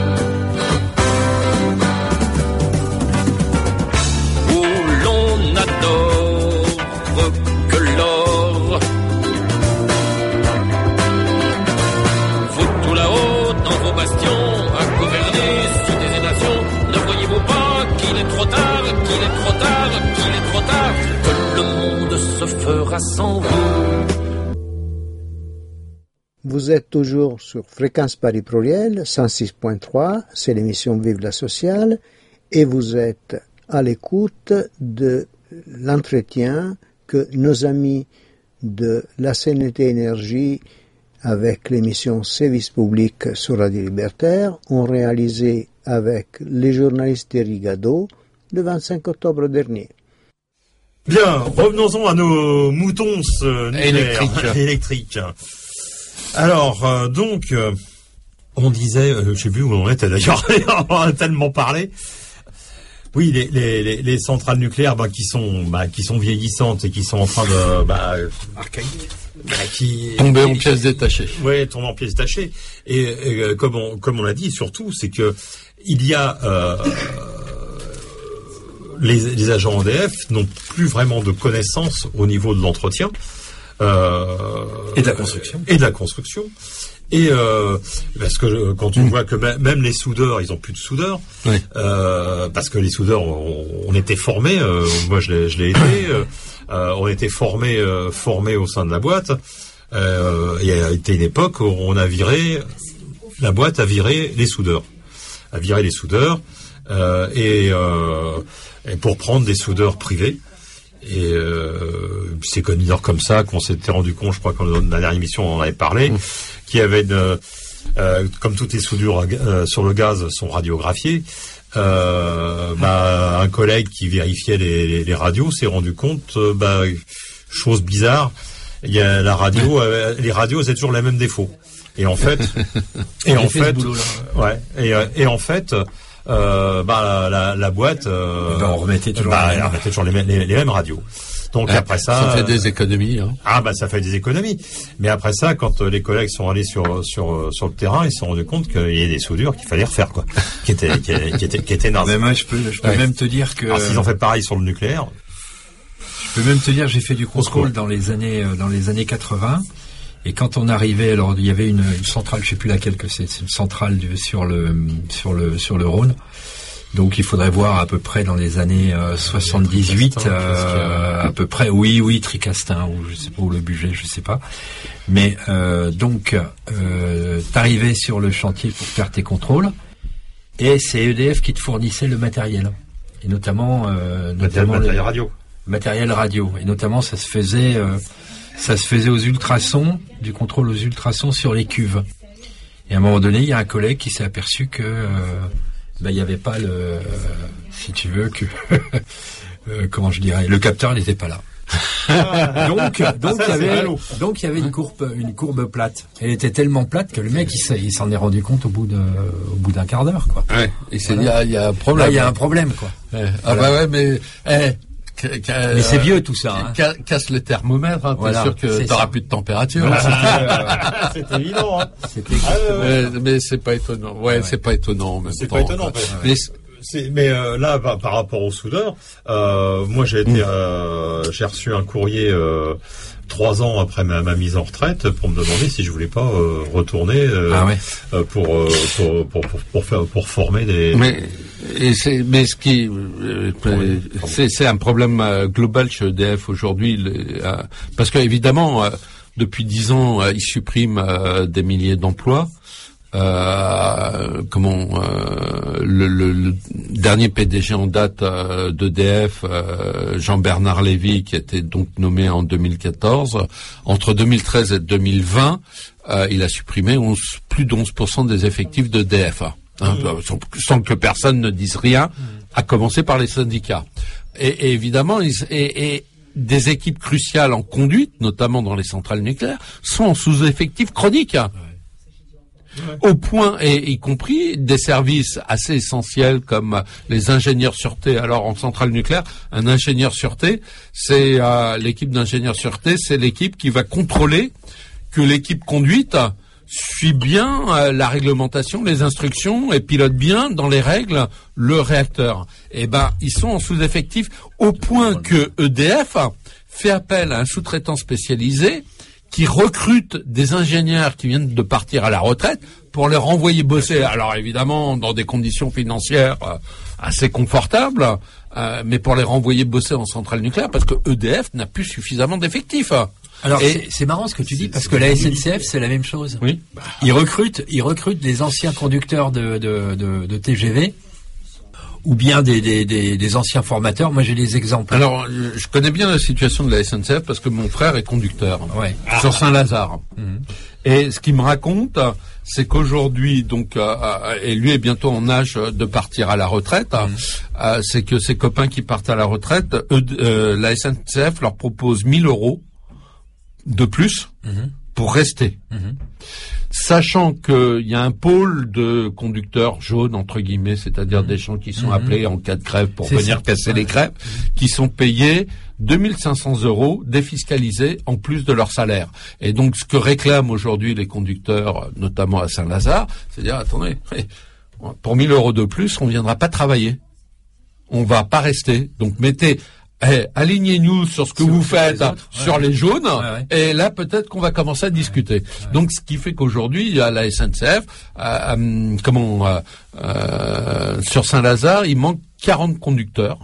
Fera sans vous. Vous êtes toujours sur Fréquence Paris Pluriel cent six point trois, c'est l'émission Vive la Sociale, et vous êtes à l'écoute de l'entretien que nos amis de la C N T Énergie avec l'émission Service Public sur Radio Libertaire ont réalisé avec les journalistes Thierry Gadeau le vingt-cinq octobre dernier. Bien, revenons-en à nos moutons euh, électriques. électriques. Alors, euh, donc, euh, on disait, euh, je sais plus où on était d'ailleurs, on a tellement parlé. Oui, les, les, les, les centrales nucléaires, bah, qui sont, bah, qui sont vieillissantes et qui sont en train de, bah, archaïques, bah, qui tomber en pièces détachées. Ouais, tomber en pièces détachées. Et, et comme on, comme on l'a dit, surtout, c'est que il y a euh, Les, les agents E D F n'ont plus vraiment de connaissances au niveau de l'entretien euh, et de la construction et de la construction et euh, parce que quand tu mmh. vois que même les soudeurs, ils ont plus de soudeurs, oui. euh, parce que les soudeurs, on, on était formés, euh, moi je l'ai, je l'ai été, euh, on était formés euh, formés au sein de la boîte. Euh, il y a été une époque où on a viré, la boîte a viré les soudeurs, a viré les soudeurs euh, et euh, et pour prendre des soudeurs privés. Et euh, c'est comme comme ça qu'on s'était rendu compte, je crois qu'en dans la dernière émission on en avait parlé, mmh. qu'il y avait une, euh, comme toutes les soudures euh, sur le gaz sont radiographiées, euh, bah, un collègue qui vérifiait les, les, les radios s'est rendu compte, euh, bah, chose bizarre, il y a la radio, euh, les radios elles ont toujours les mêmes défauts. Et en fait, et en fait, ouais, et, et en fait. Euh, bah la, la boîte euh, ben on remettait toujours, bah, les, mêmes. On remettait toujours les, les, les mêmes radios. Donc ah, après ça, ça fait des économies. Hein. Ah bah ça fait des économies. Mais après ça, quand les collègues sont allés sur sur sur le terrain, ils se sont rendus compte qu'il y a des soudures qu'il fallait refaire, quoi, qui étaient qui, qui étaient qui étaient nazes. Mais moi je peux je peux ouais. même te dire que alors s'ils ont fait pareil sur le nucléaire. Je peux même te dire, j'ai fait du contrôle dans les années dans les années quatre-vingts. Et quand on arrivait, alors il y avait une, une centrale, je sais plus laquelle que c'est, c'est une centrale du, sur le sur le sur le Rhône. Donc il faudrait voir à peu près dans les années euh, soixante-dix-huit, euh, à peu près, oui, oui, Tricastin ou je sais pas, ou le budget, je sais pas. Mais euh, donc euh, t'arrivais sur le chantier pour faire tes contrôles, et c'est E D F qui te fournissait le matériel, et notamment euh, notamment matériel le, radio, matériel radio, et notamment ça se faisait. Euh, Ça se faisait aux ultrasons, du contrôle aux ultrasons sur les cuves. Et à un moment donné, il y a un collègue qui s'est aperçu que euh, ben, il n'y avait pas le, euh, si tu veux, que euh, comment je dirais, le capteur n'était pas là. donc, donc il y avait, donc il y avait une courbe, une courbe plate. Elle était tellement plate que le mec, il, s'est, il s'en est rendu compte au bout de, au bout d'un quart d'heure, quoi. Ouais. Et c'est, il voilà. y a, il y a un problème. Là, il y a un problème, quoi. Ouais. Ah voilà. Bah ouais, mais, eh, Qu- mais c'est vieux tout ça. Hein. Casse le thermomètre, hein, voilà, t'es sûr que t'auras ça. Plus de température. Voilà. C'est évident. Hein. C'était... Ah, ouais, ouais. Mais, mais c'est pas étonnant. Ouais, ouais. c'est pas étonnant. Même c'est temps, pas étonnant. Mais, mais, c'est, mais euh, là, par, par rapport au soudeur, euh, moi j'ai été, mmh. euh, j'ai reçu un courrier. Euh, Trois ans après ma, ma mise en retraite, pour me demander si je voulais pas euh, retourner euh, ah ouais. euh, pour, euh, pour, pour pour pour faire pour former des. Mais et c'est mais ce qui euh, oui, c'est c'est un problème euh, global chez E D F aujourd'hui, le, euh, parce que évidemment euh, depuis dix ans euh, ils suppriment euh, des milliers d'emplois. Euh, comment euh, le, le, le dernier P D G en date euh, d'E D F, euh, Jean-Bernard Lévy, qui a été donc nommé en deux mille quatorze, entre deux mille treize et deux mille vingt, euh, il a supprimé onze, plus d'onze pour cent des effectifs d'E D F, hein, mmh. sans, sans que personne ne dise rien, à commencer par les syndicats. Et, et évidemment, ils, et, et des équipes cruciales en conduite, notamment dans les centrales nucléaires, sont en sous-effectif chronique. Ouais. Au point, et y compris des services assez essentiels comme les ingénieurs sûreté. Alors en centrale nucléaire, un ingénieur sûreté, c'est euh, l'équipe d'ingénieurs sûreté, c'est l'équipe qui va contrôler que l'équipe conduite suit bien euh, la réglementation, les instructions et pilote bien dans les règles le réacteur. Eh ben, ils sont en sous-effectif au point que E D F fait appel à un sous-traitant spécialisé qui recrutent des ingénieurs qui viennent de partir à la retraite pour les renvoyer bosser. Alors évidemment, dans des conditions financières euh, assez confortables, euh, mais pour les renvoyer bosser en centrale nucléaire, parce que E D F n'a plus suffisamment d'effectifs. Alors et c'est, c'est marrant ce que tu dis, parce que la S N C F, c'est la même chose. Oui. Ils recrutent, ils recrutent des anciens conducteurs de, de, de, de T G V, ou bien des, des, des, des anciens formateurs. Moi, j'ai des exemples. Alors, je connais bien la situation de la S N C F parce que mon frère est conducteur ouais. sur Saint-Lazare. Mmh. Et ce qu'il me raconte, c'est qu'aujourd'hui, donc, euh, et lui est bientôt en âge de partir à la retraite, mmh. euh, c'est que ses copains qui partent à la retraite, eux, euh, la S N C F leur propose mille euros de plus mmh. pour rester. Mmh. Sachant qu'il y a un pôle de conducteurs jaunes, entre guillemets, c'est-à-dire mmh. des gens qui sont mmh. appelés en cas de grève pour c'est venir ça. casser ouais. les crêpes, mmh. qui sont payés deux mille cinq cents euros défiscalisés en plus de leur salaire. Et donc, ce que réclament aujourd'hui les conducteurs, notamment à Saint-Lazare, c'est de dire, attendez, pour mille euros de plus, on ne viendra pas travailler. On ne va pas rester. Donc, mettez... Eh, alignez-nous sur ce que sur vous faites les autres, sur ouais. les jaunes, ouais, ouais. et là peut-être qu'on va commencer à discuter. Ouais, ouais. Donc ce qui fait qu'aujourd'hui il y a la S N C F, euh, euh, comment euh, euh, sur Saint-Lazare, il manque quarante conducteurs.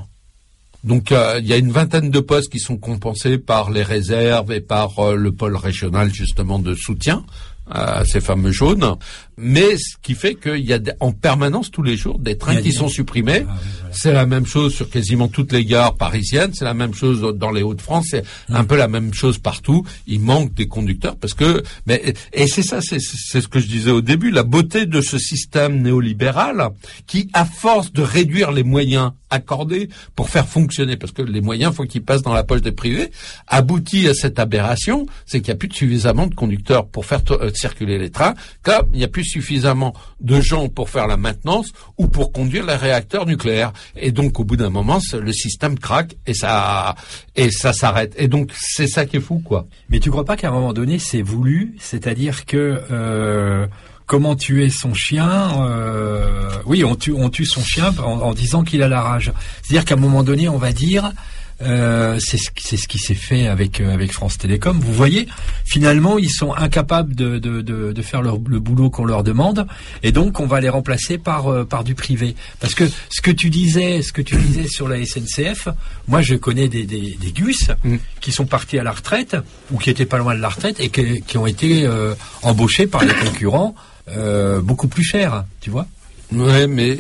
Donc euh, il y a une vingtaine de postes qui sont compensés par les réserves et par euh, le pôle régional justement de soutien à ces fameux jaunes, mais ce qui fait qu'il y a en permanence tous les jours des trains qui sont supprimés. Ah, oui, voilà. C'est la même chose sur quasiment toutes les gares parisiennes, c'est la même chose dans les Hauts-de-France, c'est mmh. un peu la même chose partout. Il manque des conducteurs parce que, mais et c'est ça, c'est, c'est ce que je disais au début, la beauté de ce système néolibéral qui, à force de réduire les moyens accordés pour faire fonctionner, parce que les moyens faut qu'ils passent dans la poche des privés, aboutit à cette aberration, c'est qu'il n'y a plus de suffisamment de conducteurs pour faire t- euh, circuler les trains, comme il n'y a plus suffisamment de gens pour faire la maintenance ou pour conduire les réacteurs nucléaires. Et donc, au bout d'un moment, le système craque et ça et ça s'arrête. Et donc, c'est ça qui est fou, quoi. Mais tu crois pas qu'à un moment donné, c'est voulu, c'est-à-dire que euh, comment tuer son chien euh, Oui, on tue, on tue son chien en, en disant qu'il a la rage. C'est-à-dire qu'à un moment donné, on va dire. Euh, c'est ce, c'est ce qui s'est fait avec euh, avec France Télécom. Vous voyez, finalement, ils sont incapables de de de, de faire leur, le boulot qu'on leur demande, et donc on va les remplacer par euh, par du privé. Parce que ce que tu disais, ce que tu disais sur la S N C F, moi je connais des des, des gus mmh. qui sont partis à la retraite ou qui étaient pas loin de la retraite et que, qui ont été euh, embauchés par les concurrents euh, beaucoup plus chers, tu vois. Ouais, mais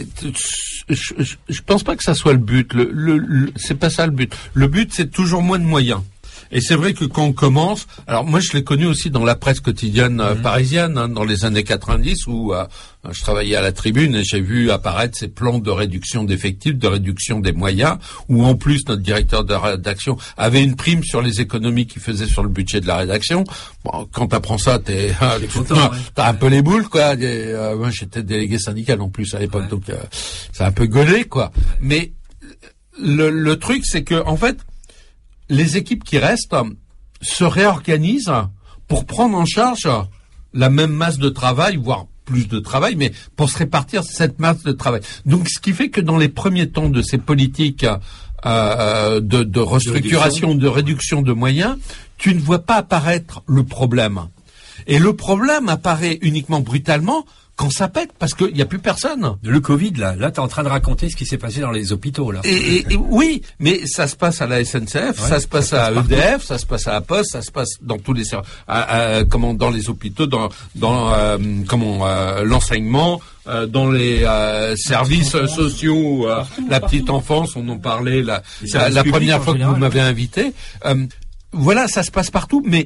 je, je, je pense pas que ça soit le but. Le, le, le, c'est pas ça le but. Le but, c'est toujours moins de moyens. Et c'est vrai que quand on commence, alors moi je l'ai connu aussi dans la presse quotidienne euh, mmh. parisienne, hein, dans les années quatre-vingt-dix, où euh, je travaillais à la Tribune et j'ai vu apparaître ces plans de réduction d'effectifs, de réduction des moyens, où en plus notre directeur de rédaction avait une prime sur les économies qu'il faisait sur le budget de la rédaction. Bon, quand t'apprends ça, t'es, euh, content, ouais. t'as un peu les boules, quoi. Et, euh, moi j'étais délégué syndical en plus à l'époque, ouais. donc euh, c'est un peu gaulé, quoi. Mais le, le truc, c'est que en fait, les équipes qui restent se réorganisent pour prendre en charge la même masse de travail, voire plus de travail, mais pour se répartir cette masse de travail. Donc, ce qui fait que dans les premiers temps de ces politiques euh, de, de restructuration, de réduction. de réduction de moyens, tu ne vois pas apparaître le problème. Et le problème apparaît uniquement brutalement quand ça pète, parce qu'il n'y a plus personne. Le Covid, là, là, t'es en train de raconter ce qui s'est passé dans les hôpitaux, là. Et, et, et oui, mais ça se passe à la S N C F, ouais, ça se passe ça à E D F, partout. Ça se passe à la Poste, ça se passe dans tous les à, à, comment dans les hôpitaux, dans dans euh, comment euh, l'enseignement, euh, dans les euh, services enfance, sociaux, euh, partout, la partout. Petite enfance, on en parlait la, la, la première fois que vous m'avez invité. Euh, Voilà, ça se passe partout, mais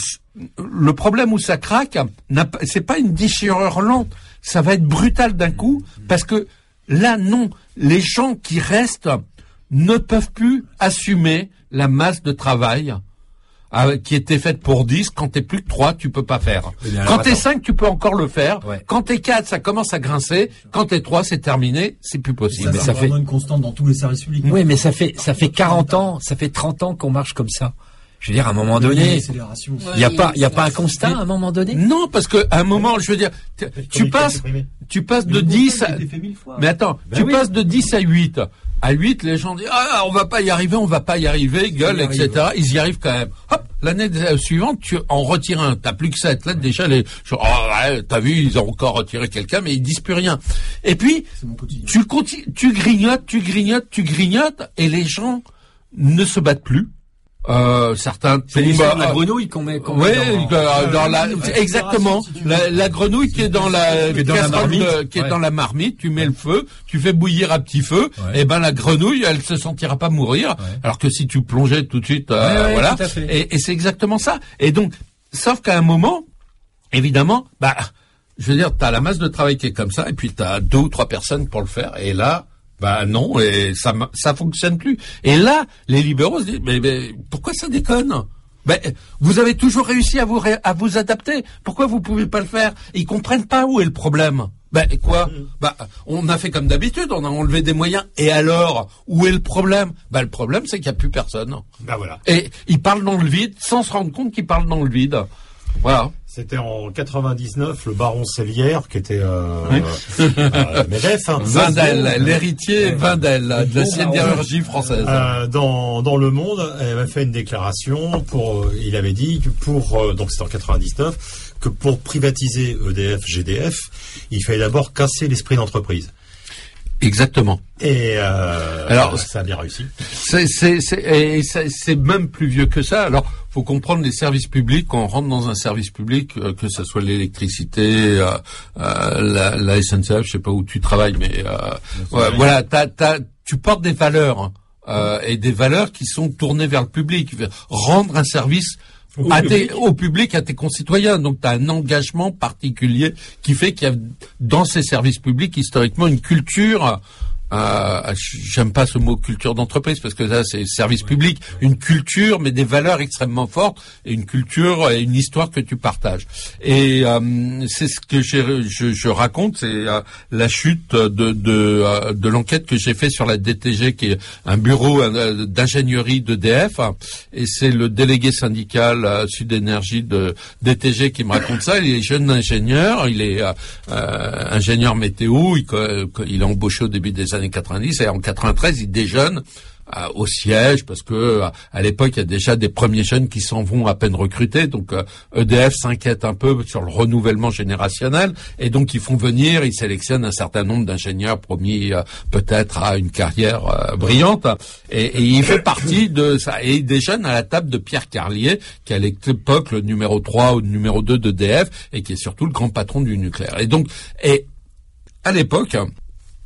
le problème où ça craque, c'est pas une déchirure lente, ça va être brutal d'un coup, parce que là, non, les gens qui restent ne peuvent plus assumer la masse de travail euh, qui était faite pour dix. Quand t'es plus que trois, tu peux pas faire. Quand t'es cinq, tu peux encore le faire. Ouais. Quand t'es quatre, ça commence à grincer. Quand t'es trois, c'est terminé, c'est plus possible. Ça, mais ça fait une constante dans tous les services publics. Oui, mais ça fait ça fait quarante ans, ça fait trente ans qu'on marche comme ça. Je veux dire, à un moment donné, il n'y a pas, il y a pas un constat à un moment donné. Non, parce que à un moment, je veux dire, tu passes, tu passes de dix à, mais attends, ben tu oui. passes de dix à huit. À huit, les gens disent, ah, on va pas y arriver, on va pas y arriver, gueule, et cetera. Ils y arrivent quand même. Hop, l'année suivante, tu en retires un. T'as plus que sept. Là, déjà, les, oh, ouais, t'as vu, ils ont encore retiré quelqu'un, mais ils disent plus rien. Et puis, tu continues, tu grignotes, tu grignotes, tu grignotes, et les gens ne se battent plus. Euh, certains c'est l'histoire de la grenouille qu'on met, qu'on ouais, met dans, euh, dans la, exactement, la, la grenouille qui est dans la, qui est dans la marmite, de, qui ouais. est dans la marmite, tu mets le feu, tu fais bouillir à petit feu, ouais. et ben la grenouille, elle se sentira pas mourir, ouais. alors que si tu plongeais tout de suite, euh, ouais, ouais, voilà, et, et c'est exactement ça. Et donc, sauf qu'à un moment, évidemment, bah, je veux dire, t'as la masse de travail qui est comme ça, et puis t'as deux ou trois personnes pour le faire, et là, bah non, et ça ça fonctionne plus. Et là, les libéraux se disent mais, mais pourquoi ça déconne? Ben vous avez toujours réussi à vous ré, à vous adapter. Pourquoi vous pouvez pas le faire? Ils comprennent pas où est le problème. Ben quoi? Bah on a fait comme d'habitude, on a enlevé des moyens. Et alors, où est le problème? Ben le problème c'est qu'il y a plus personne. Ben voilà. Et ils parlent dans le vide sans se rendre compte qu'ils parlent dans le vide. Voilà. C'était en quatre-vingt-dix-neuf, le baron Sellière, qui était euh, oui. euh, Medef, hein, Wendel, l'héritier Wendel, de la sidérurgie française. Euh, dans, dans Le Monde, il avait fait une déclaration pour, il avait dit que pour, euh, donc c'était en quatre-vingt-dix-neuf, que pour privatiser E D F, G D F, il fallait d'abord casser l'esprit d'entreprise. Exactement. Et euh, alors ça a bien réussi. C'est c'est c'est et c'est, c'est même plus vieux que ça. Alors faut comprendre les services publics. Quand on rentre dans un service public, euh, que ce soit l'électricité, euh, euh, la, la S N C F, je sais pas où tu travailles, mais euh, ouais, voilà, t'as, t'as, tu portes des valeurs euh, et des valeurs qui sont tournées vers le public, rendre un service Au, à public. Tes, au public, à tes concitoyens. Donc, tu as un engagement particulier qui fait qu'il y a dans ces services publics, historiquement, une culture, euh, j'aime pas ce mot culture d'entreprise, parce que là, c'est service ouais, public, ouais. une culture, mais des valeurs extrêmement fortes, et une culture et une histoire que tu partages. Et euh, c'est ce que j'ai, je, je raconte, c'est euh, la chute de, de, euh, de l'enquête que j'ai fait sur la D T G, qui est un bureau euh, d'ingénierie d'E D F, et c'est le délégué syndical euh, Sud Énergie de D T G qui me raconte ça. Il est jeune ingénieur, il est euh, euh, ingénieur météo, il, il est embauché au début des années quatre-vingt-dix, et en quatre-vingt-treize, il déjeune euh, au siège, parce que euh, à l'époque, il y a déjà des premiers jeunes qui s'en vont à peine recrutés, donc euh, E D F s'inquiète un peu sur le renouvellement générationnel, et donc ils font venir, ils sélectionnent un certain nombre d'ingénieurs promis euh, peut-être à une carrière euh, brillante, et, et il fait partie de ça, et il déjeune à la table de Pierre Carlier, qui est à l'époque le numéro trois ou le numéro deux d'E D F, et qui est surtout le grand patron du nucléaire. Et donc, et à l'époque,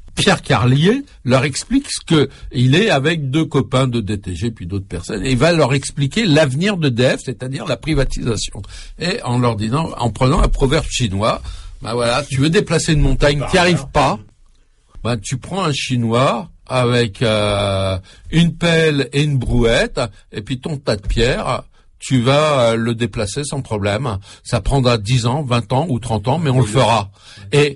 Pierre Carlier leur explique ce que il est avec deux copains de D T G puis d'autres personnes et il va leur expliquer l'avenir d'E D F, c'est-à-dire la privatisation. Et en leur disant, en prenant un proverbe chinois, ben voilà, tu veux déplacer une montagne, t'y arrives pas, ben tu prends un Chinois avec euh, une pelle et une brouette et puis ton tas de pierres, tu vas euh, le déplacer sans problème. Ça prendra dix ans, vingt ans ou trente ans, mais on le fera. Et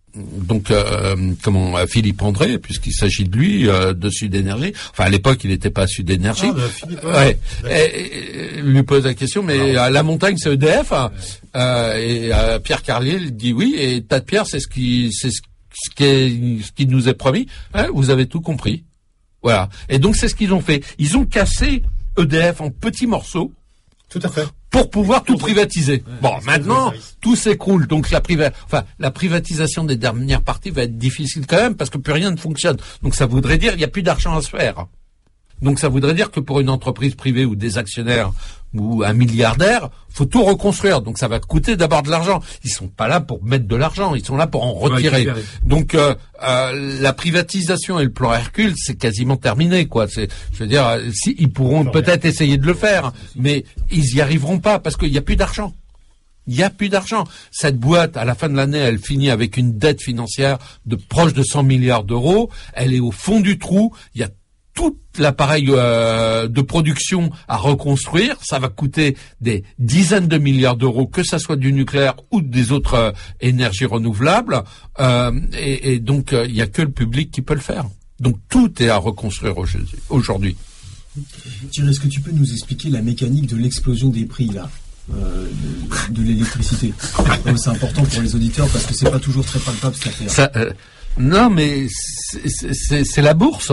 donc, euh, comment Philippe André, puisqu'il s'agit de lui, euh, de Sud Énergie. Enfin, à l'époque, il n'était pas à Sud Énergie. Ah, Philippe, ouais. Et, et, lui pose la question, mais ah, la montagne, c'est E D F. Ouais. Euh, et euh, Pierre Carlier dit oui. Et tas de pierres, c'est ce qui, c'est ce, ce qui, est, ce qui nous est promis. Hein, vous avez tout compris. Voilà. Et donc, c'est ce qu'ils ont fait. Ils ont cassé E D F en petits morceaux. Tout à fait. Pour pouvoir tout privatiser. Ouais, bon, maintenant, tout s'écroule. Donc la priva... enfin, la privatisation des dernières parties va être difficile quand même parce que plus rien ne fonctionne. Donc ça voudrait dire qu'il n'y a plus d'argent à se faire. Donc ça voudrait dire que pour une entreprise privée ou des actionnaires ou un milliardaire, faut tout reconstruire. Donc ça va coûter d'abord de l'argent. Ils sont pas là pour mettre de l'argent, ils sont là pour en retirer. Ouais, donc euh, euh, la privatisation et le plan Hercule, c'est quasiment terminé, quoi. C'est, je veux dire, si ils pourront peut-être essayer de le faire, mais ils y arriveront pas parce qu'il y a plus d'argent. Il y a plus d'argent. Cette boîte, à la fin de l'année, elle finit avec une dette financière de proche de cent milliards d'euros. Elle est au fond du trou. Il y a tout l'appareil euh, de production à reconstruire, ça va coûter des dizaines de milliards d'euros, que ça soit du nucléaire ou des autres euh, énergies renouvelables, euh, et, et donc il euh, n'y a que le public qui peut le faire. Donc tout est à reconstruire aujourd'hui. Thierry, est-ce que tu peux nous expliquer la mécanique de l'explosion des prix là euh, de, de l'électricité? C'est important pour les auditeurs parce que c'est pas toujours très palpable cette affaire. Ça, euh, non, mais c'est, c'est, c'est la bourse.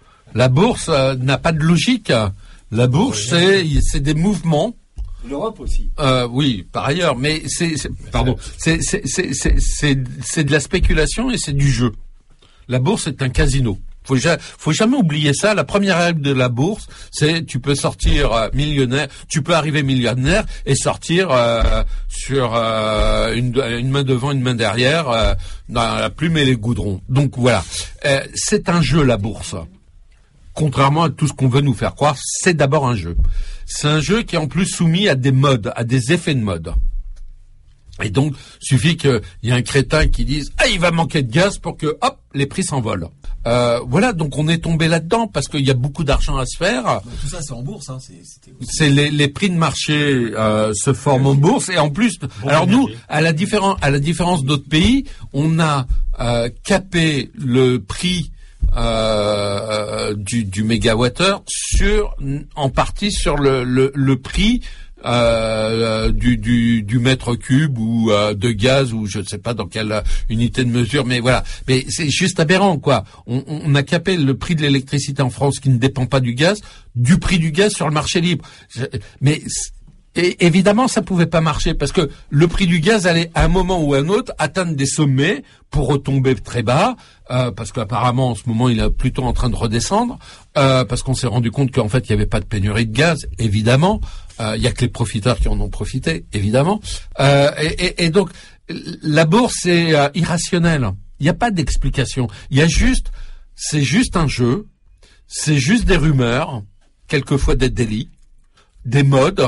La bourse euh, n'a pas de logique. La bourse, c'est, c'est des mouvements. L'Europe aussi. Euh, oui, par ailleurs, mais c'est, c'est pardon, c'est, c'est, c'est, c'est, c'est, c'est de la spéculation et c'est du jeu. La bourse est un casino. Faut, ja, faut jamais oublier ça. La première règle de la bourse, c'est tu peux sortir euh, millionnaire, tu peux arriver millionnaire et sortir euh, sur euh, une, une main devant, une main derrière, euh, dans la plume et les goudrons. Donc voilà, euh, c'est un jeu la bourse. Contrairement à tout ce qu'on veut nous faire croire, c'est d'abord un jeu. C'est un jeu qui est en plus soumis à des modes, à des effets de mode. Et donc, suffit qu'il y ait un crétin qui dise « Ah, il va manquer de gaz » pour que, hop, les prix s'envolent. Euh, voilà, donc on est tombé là-dedans parce qu'il y a beaucoup d'argent à se faire. Donc, tout ça, c'est en bourse. Hein. C'est, c'était aussi... c'est les, les prix de marché euh, se forment en bourse. Et en plus, bon, alors nous, à la différence, à la différence d'autres pays, on a euh, capé le prix Euh, du, du mégawattheure sur, en partie sur le, le, le prix euh, du, du, du mètre cube ou euh, de gaz ou je ne sais pas dans quelle unité de mesure, mais voilà. Mais c'est juste aberrant, quoi. On, on a capé le prix de l'électricité en France qui ne dépend pas du gaz, du prix du gaz sur le marché libre. Mais et évidemment, ça pouvait pas marcher parce que le prix du gaz allait à un moment ou à un autre atteindre des sommets pour retomber très bas, euh, parce qu'apparemment en ce moment il est plutôt en train de redescendre, euh, parce qu'on s'est rendu compte qu'en fait il n'y avait pas de pénurie de gaz, évidemment. Euh, il y a que les profiteurs qui en ont profité, évidemment. Euh, et, et, et donc la bourse est euh, irrationnelle. Il n'y a pas d'explication. Il y a juste, c'est juste un jeu, c'est juste des rumeurs, quelquefois des délits, des modes.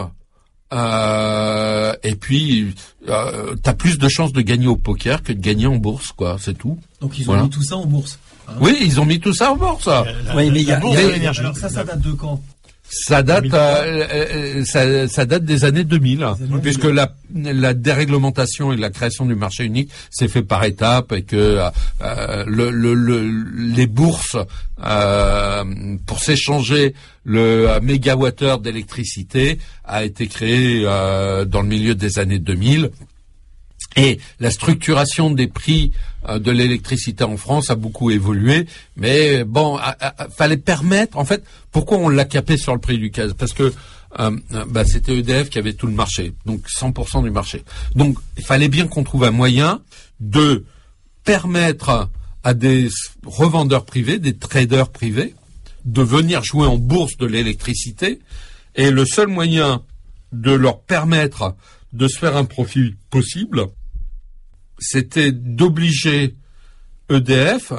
Euh, et puis, euh, t'as plus de chances de gagner au poker que de gagner en bourse, quoi. C'est tout. Donc ils ont voilà. mis tout ça en bourse. Hein. Oui, ils ont mis tout ça en bourse. La, la, oui, mais il y a, y a l'énergie. Alors ça, ça date de quand? Ça date, euh, euh, ça, ça date des années deux mille, deux mille. Puisque la, la déréglementation et la création du marché unique s'est fait par étapes et que euh, le, le, le, les bourses euh, pour s'échanger le mégawattheure d'électricité a été créé euh, dans le milieu des années deux mille. Et la structuration des prix euh, de l'électricité en France a beaucoup évolué, mais bon, a, a, a, fallait permettre, en fait, pourquoi on l'a capé sur le prix du gaz? Parce que euh, bah, c'était E D F qui avait tout le marché, donc cent pour cent du marché. Donc il fallait bien qu'on trouve un moyen de permettre à des revendeurs privés, des traders privés, de venir jouer en bourse de l'électricité, et le seul moyen de leur permettre de se faire un profit possible, c'était d'obliger E D F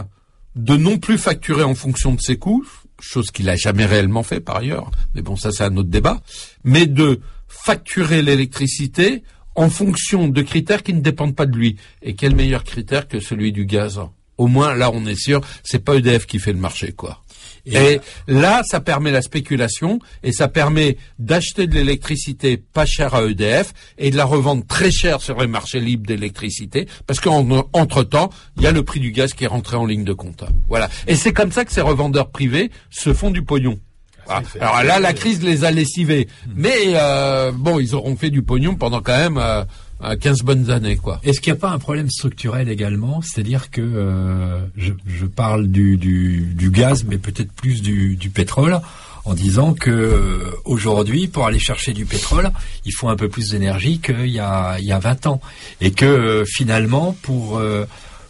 de non plus facturer en fonction de ses coûts, chose qu'il a jamais réellement fait par ailleurs, mais bon, ça c'est un autre débat, mais de facturer l'électricité en fonction de critères qui ne dépendent pas de lui. Et quel meilleur critère que celui du gaz? Au moins, là, on est sûr, c'est pas E D F qui fait le marché, quoi. Et, et là, ça permet la spéculation et ça permet d'acheter de l'électricité pas chère à E D F et de la revendre très cher sur les marchés libres d'électricité parce qu'entre-temps, il y a le prix du gaz qui est rentré en ligne de compte. Voilà. Et c'est comme ça que ces revendeurs privés se font du pognon. Voilà. Alors là, la crise les a lessivés. Mais euh, bon, ils auront fait du pognon pendant quand même... Euh, quinze bonnes années, quoi. Est-ce qu'il n'y a pas un problème structurel également? C'est-à-dire que euh, je, je parle du, du, du gaz, mais peut-être plus du, du pétrole, en disant que euh, aujourd'hui, pour aller chercher du pétrole, il faut un peu plus d'énergie qu'il y a, il y a vingt ans. Et que euh, finalement, pour... Euh,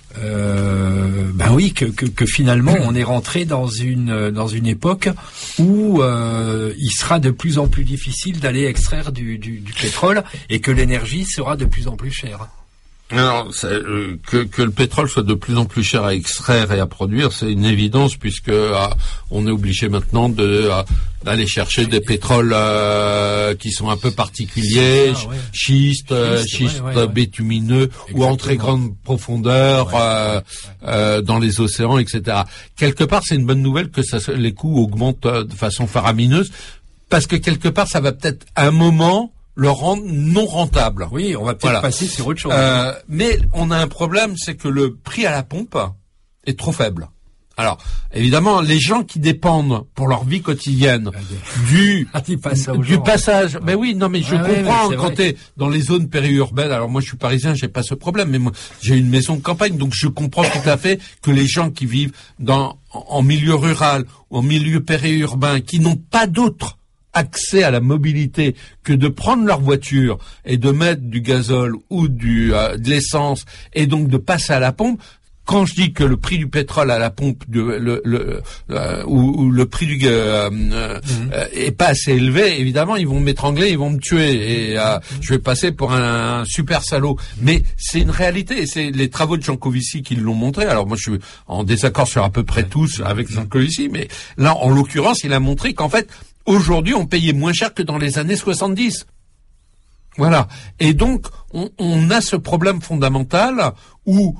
Euh, ben oui, que, que, que finalement on est rentré dans une dans une époque où euh, il sera de plus en plus difficile d'aller extraire du, du, du pétrole et que l'énergie sera de plus en plus chère. Alors, euh, que, que le pétrole soit de plus en plus cher à extraire et à produire, c'est une évidence puisque euh, on est obligé maintenant de euh, d'aller chercher des pétroles euh, qui sont un peu particuliers, ça, ouais. schistes, euh, schistes ouais, ouais, bitumineux ouais. ou en très grande profondeur ouais, euh, ouais. Euh, dans les océans, et cetera. Quelque part, c'est une bonne nouvelle que ça, les coûts augmentent euh, de façon faramineuse parce que quelque part, ça va peut-être à un moment le rendre non rentable. Oui, on va peut-être voilà. passer sur autre chose. Euh, mais on a un problème, c'est que le prix à la pompe est trop faible. Alors, évidemment, les gens qui dépendent pour leur vie quotidienne du du gens, passage, ben oui, non mais je ah comprends ouais, mais quand t'es dans les zones périurbaines. Alors moi, je suis parisien, j'ai pas ce problème, mais moi, j'ai une maison de campagne, donc je comprends tout à fait que les gens qui vivent dans en milieu rural ou en milieu périurbain, qui n'ont pas d'autre accès à la mobilité que de prendre leur voiture et de mettre du gazole ou du euh, de l'essence et donc de passer à la pompe. Quand je dis que le prix du pétrole à la pompe de, le, le, euh, ou, ou le prix du euh, euh, mmh. euh, est pas assez élevé, évidemment ils vont m'étrangler, ils vont me tuer et euh, mmh. je vais passer pour un, un super salaud. Mais c'est une réalité et c'est les travaux de Jancovici qui l'ont montré. Alors moi je suis en désaccord sur à peu près tous avec Jancovici, mais là en l'occurrence il a montré qu'en fait aujourd'hui, on payait moins cher que dans les années soixante-dix. Voilà. Et donc, on, on a ce problème fondamental où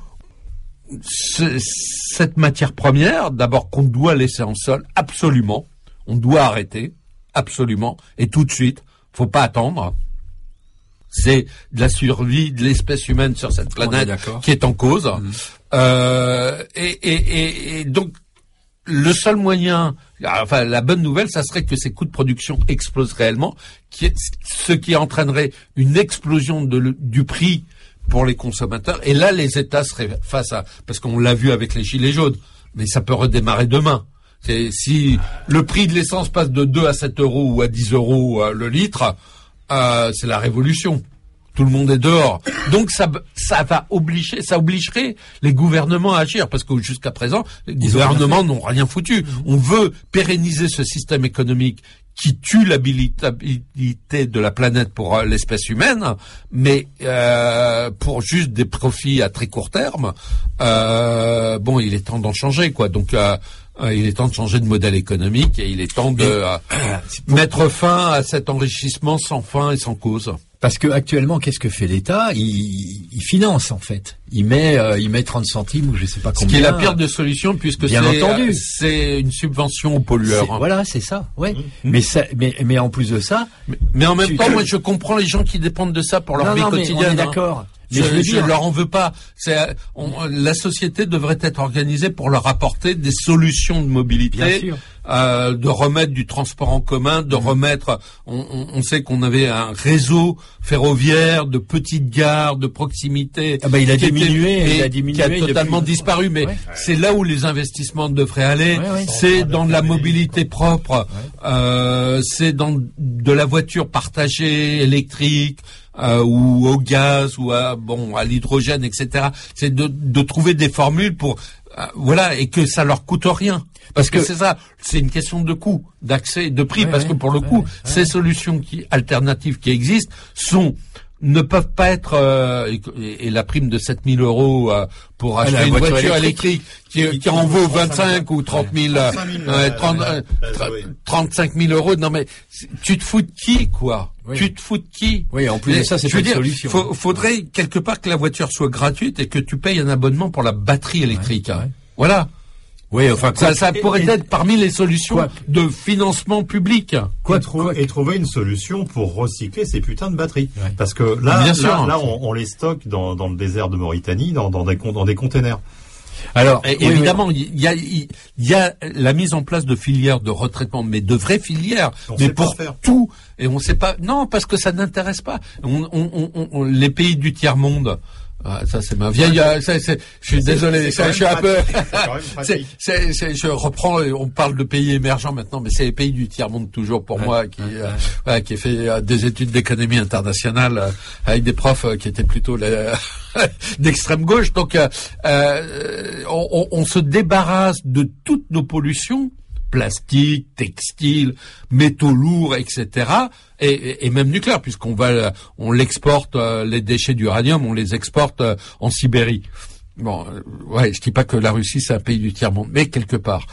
ce, cette matière première, d'abord qu'on doit laisser en sol, absolument, on doit arrêter, absolument, et tout de suite, faut pas attendre. C'est de la survie de l'espèce humaine sur cette planète qui est en cause. Mmh. Euh, et, et, et, et donc, le seul moyen, enfin la bonne nouvelle, ça serait que ces coûts de production explosent réellement, qui est, ce qui entraînerait une explosion de, du prix pour les consommateurs. Et là, les États seraient face à, parce qu'on l'a vu avec les gilets jaunes, mais ça peut redémarrer demain. C'est, si le prix de l'essence passe de deux à sept euros ou à dix euros euh, le litre, euh, c'est la révolution. Tout le monde est dehors. Donc ça, ça va obliger, ça obligerait les gouvernements à agir parce que jusqu'à présent, les Ils gouvernements n'ont rien foutu. On veut pérenniser ce système économique qui tue l'habilitabilité de la planète pour euh, l'espèce humaine, mais euh, pour juste des profits à très court terme. Euh, bon, il est temps d'en changer, quoi. Donc euh, il est temps de changer de modèle économique et il est temps de euh, mettre fin à cet enrichissement sans fin et sans cause. Parce que actuellement, qu'est-ce que fait l'État? il, il finance en fait. Il met, euh, il met trente centimes ou je sais pas combien. Ce qui est la pire des solutions puisque c'est, euh, c'est une subvention aux pollueurs. C'est, voilà, c'est ça. Ouais. Mmh. Mais ça, mais, mais en plus de ça. Mais, mais en même tu, temps, tu... moi, je comprends les gens qui dépendent de ça pour leur non, vie non, quotidienne. Mais on est d'accord. Hein. Mais je, je, je leur en veux pas. C'est, on, la société devrait être organisée pour leur apporter des solutions de mobilité, euh, de remettre du transport en commun, de mmh. remettre. On, on, on sait qu'on avait un réseau ferroviaire de petites gares de proximité. Ah bah il a diminué, était, il a diminué, qui a totalement depuis... disparu. Mais ouais. c'est là où les investissements devraient aller. Ouais, ouais. C'est dans de la mobilité propre. Ouais. Euh, c'est dans de la voiture partagée électrique. Euh, ou au gaz ou à bon à l'hydrogène, et cetera. C'est de, de trouver des formules pour euh, voilà et que ça leur coûte rien. Parce que, que c'est ça, c'est une question de coût, d'accès, de prix. Ouais, parce ouais, que pour le ouais, coup, ouais, ces ouais. solutions qui alternatives qui existent sont ne peuvent pas être euh, et, et la prime de sept mille euros euh, pour acheter ah, une voiture, voiture électrique, électrique qui, qui en vaut vingt-cinq ou trente mille, trente-cinq mille euros. Non mais tu te fous de qui quoi? Oui. Tu te fous de qui? Oui, en plus de ça, c'est pas une solution. Faut, faudrait quelque part que la voiture soit gratuite et que tu payes un abonnement pour la batterie électrique. Ouais, ouais. Voilà. Oui, enfin, ça, ça pourrait et, être parmi les solutions quoi, de financement public. Quoi, et, trou- quoi, et trouver une solution pour recycler ces putains de batteries. Ouais. Parce que là, Bien là, sûr, là, on, on les stocke dans, dans le désert de Mauritanie, dans, dans des, dans des containers. Alors, et, oui, évidemment, il y a, il y a la mise en place de filières de retraitement, mais de vraies filières, on mais pour tout. Et on sait pas. Non, parce que ça n'intéresse pas. On, on, on, on, les pays du tiers monde. Ah, ça c'est ma vieille. Ouais, ça, c'est, je suis c'est, désolé. C'est ça, je suis un peu. c'est, c'est, c'est, je reprends. On parle de pays émergents maintenant, mais c'est les pays du tiers monde toujours pour ouais, moi qui, ouais, euh, ouais, qui ai fait euh, des études d'économie internationale euh, avec des profs euh, qui étaient plutôt les, d'extrême gauche. Donc, euh, euh, on, on se débarrasse de toutes nos pollutions. Plastique, textile, métaux lourds, et cetera. Et, et, et même nucléaire, puisqu'on va, on l'exporte, euh, les déchets d'uranium, on les exporte euh, en Sibérie. Bon, euh, ouais, je dis pas que la Russie c'est un pays du tiers-monde, mais quelque part.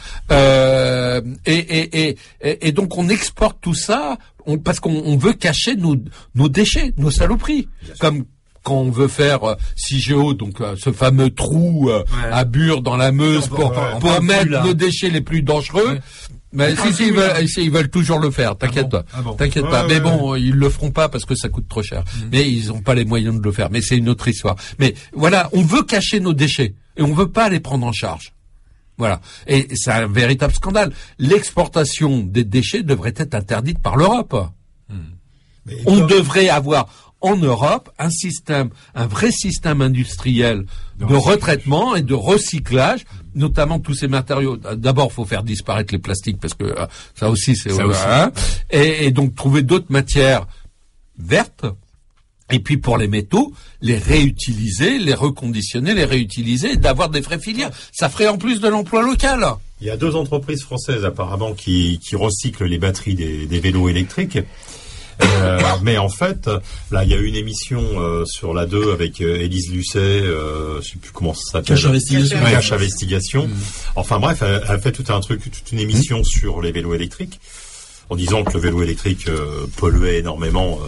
Euh, et, et, et, et donc on exporte tout ça, on, parce qu'on on veut cacher nos, nos déchets, nos saloperies, comme quand on veut faire euh, Cigéo, donc euh, ce fameux trou euh, ouais. à Bure dans la Meuse pour, ouais, pour mettre nos déchets les plus dangereux. Ouais. Mais si, si, ils veulent, si, ils veulent toujours le faire, t'inquiète ah bon, pas, ah bon. t'inquiète ouais, pas. Ouais, mais bon, ouais. ils le feront pas parce que ça coûte trop cher. Mmh. Mais ils ont pas les moyens de le faire. Mais c'est une autre histoire. Mais voilà, on veut cacher nos déchets et on veut pas les prendre en charge. Voilà. Et c'est un véritable scandale. L'exportation des déchets devrait être interdite par l'Europe. Mmh. Mais on comme... devrait avoir en Europe un système, un vrai système industriel de, de retraitement et de recyclage, notamment tous ces matériaux. D'abord, faut faire disparaître les plastiques parce que euh, ça aussi c'est ça aussi. Hein, et, et donc trouver d'autres matières vertes. Et puis pour les métaux, les réutiliser, les reconditionner, les réutiliser, et d'avoir des vraies filières. Ça ferait en plus de l'emploi local. Il y a deux entreprises françaises apparemment qui, qui recyclent les batteries des, des vélos électriques. Euh, mais en fait, là, il y a eu une émission euh, sur la deux avec euh, Élise Lucet, euh, je sais plus comment ça s'appelle. Cache Investigation. Ouais, Cache Investigation. Mmh. Enfin bref, elle, elle fait tout un truc, toute une émission mmh. sur les vélos électriques, en disant que le vélo électrique euh, polluait énormément,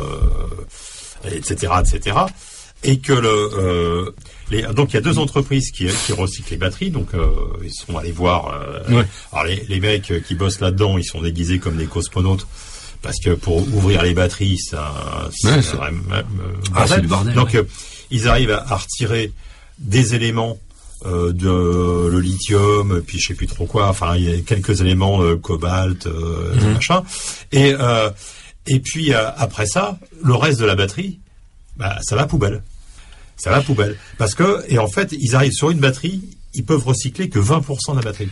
euh, et cetera, et cetera. Et que le, euh, les, donc il y a deux entreprises qui, qui recyclent les batteries, donc euh, ils sont allés voir. Euh, ouais. Alors les, les mecs qui bossent là-dedans, ils sont déguisés comme des cosmonautes. Parce que pour ouvrir les batteries, ça, c'est, ouais, c'est... Vraiment, euh, ah, c'est du bordel. Donc, ouais. euh, ils arrivent à, à retirer des éléments euh, de le lithium, puis je sais plus trop quoi. Enfin, il y a quelques éléments, euh, cobalt, euh, mm-hmm. machin. Et euh, et puis euh, après ça, le reste de la batterie, bah, ça va à poubelle. Ça va à poubelle. Parce que et en fait, ils arrivent sur une batterie, ils peuvent recycler que vingt pour cent de la batterie.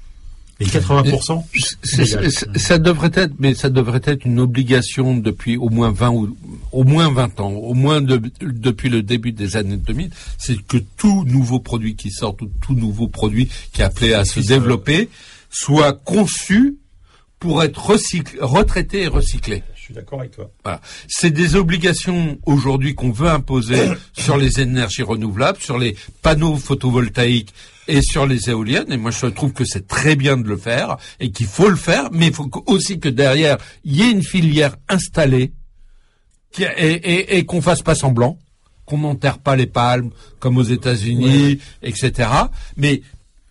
Et quatre-vingts pour cent c'est, c'est, ça devrait être, mais ça devrait être une obligation depuis au moins vingt ou au moins vingt ans, au moins de, depuis le début des années deux mille. C'est que tout nouveau produit qui sort, tout, tout nouveau produit qui est appelé à se développer, soit conçu pour être recyclé, retraité et recyclé. Je suis d'accord avec toi. Voilà. C'est des obligations aujourd'hui qu'on veut imposer sur les énergies renouvelables, sur les panneaux photovoltaïques et sur les éoliennes. Et moi, je trouve que c'est très bien de le faire et qu'il faut le faire, mais il faut aussi que derrière, il y ait une filière installée qui, et, et, et qu'on fasse pas semblant, qu'on n'enterre pas les palmes comme aux États-Unis, ouais. et cetera. Mais,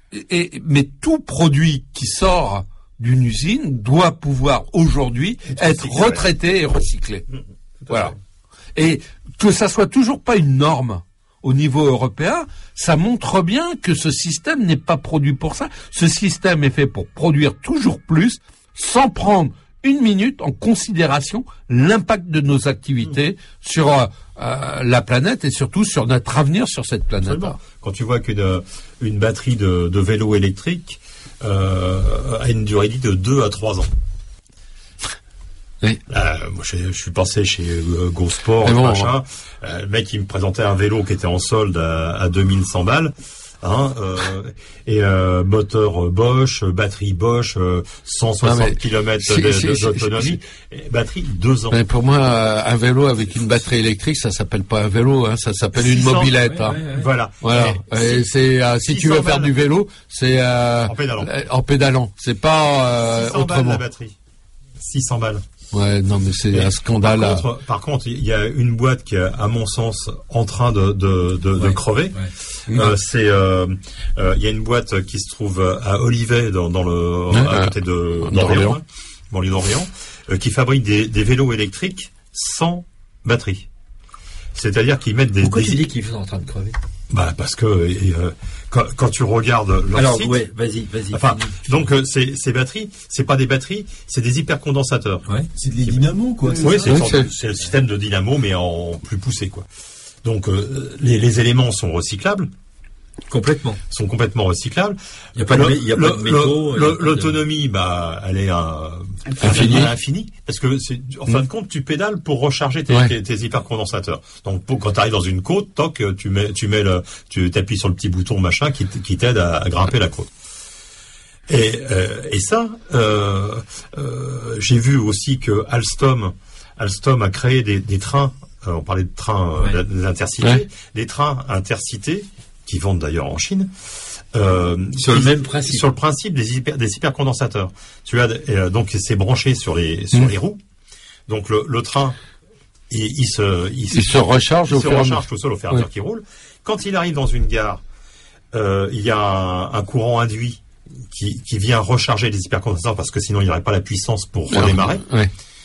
et, mais tout produit qui sort d'une usine doit pouvoir aujourd'hui être retraité et recyclé. Mmh, voilà. Et que ça soit toujours pas une norme au niveau européen, ça montre bien que ce système n'est pas produit pour ça. Ce système est fait pour produire toujours plus, sans prendre une minute en considération l'impact de nos activités mmh. sur euh, la planète et surtout sur notre avenir sur cette planète. Quand tu vois qu'une une batterie de, de vélo électrique Euh, a une durée de vie de deux à trois ans. Oui. Euh, moi, je, je suis passé chez euh, Go Sport, bon, machin. Euh, le mec, il me présentait un vélo qui était en solde à, à deux mille cent balles. Hein, euh, et euh, moteur Bosch, batterie Bosch, euh, cent soixante kilomètres d'autonomie, et batterie deux ans. Mais pour moi, un vélo avec une batterie électrique, ça s'appelle pas un vélo, hein, ça s'appelle une mobilette. Ouais, hein. ouais, ouais. Voilà. Voilà. Et c'est euh, si tu veux faire du vélo, c'est euh, en pédalant. En pédalant. C'est pas euh, six cents autrement. balles la batterie. six cents balles. Ouais, non, mais c'est mais un scandale. Par contre, par contre, il y a une boîte qui est, à mon sens, en train de de, de, ouais, de crever. Ouais. Euh, c'est, euh, euh, il y a une boîte qui se trouve à Olivet, dans, dans le, ouais, à côté de d'Orléans, banlieue d'Orléans, euh, qui fabrique des, des vélos électriques sans batterie. C'est-à-dire qu'ils mettent des. Pourquoi des... tu dis qu'ils sont en train de crever? Bah parce que euh, quand, quand tu regardes leur Alors, site, ouais, vas-y, vas-y. Enfin, donc euh, ces, ces batteries, c'est pas des batteries, c'est des hypercondensateurs. Ouais, c'est des dynamos quoi. Oui, c'est, oui, c'est... c'est le système de dynamo mais en plus poussé quoi. Donc euh, les, les éléments sont recyclables. Complètement. Sont complètement recyclables. Il y a pas de, il y a le, pas de métaux. Le, le, l'autonomie, de... bah, elle est à infinie. Infinie. Parce que c'est, en fin de compte, tu pédales pour recharger tes, ouais. tes, tes hypercondensateurs. Donc, pour, quand tu arrives dans une côte, toc, tu mets, tu mets le, tu t'appuies sur le petit bouton machin qui, qui t'aide à, à grimper la côte. Et, euh, et ça, euh, euh, j'ai vu aussi que Alstom, Alstom a créé des, des trains. Euh, on parlait de trains, ouais. euh, des intercités, ouais. des trains intercités qui vendent d'ailleurs en Chine. Euh, sur le même principe. Sur le principe des hyper, des hypercondensateurs. Tu as euh, donc c'est branché sur les sur mmh. les roues. Donc le, le train, il, il se il, il se recharge il au se fur recharge tout seul au fur et à mesure oui. qu'il roule. Quand il arrive dans une gare, euh, il y a un, un courant induit qui qui vient recharger les hypercondensateurs parce que sinon il n'y aurait pas la puissance pour redémarrer. Oui.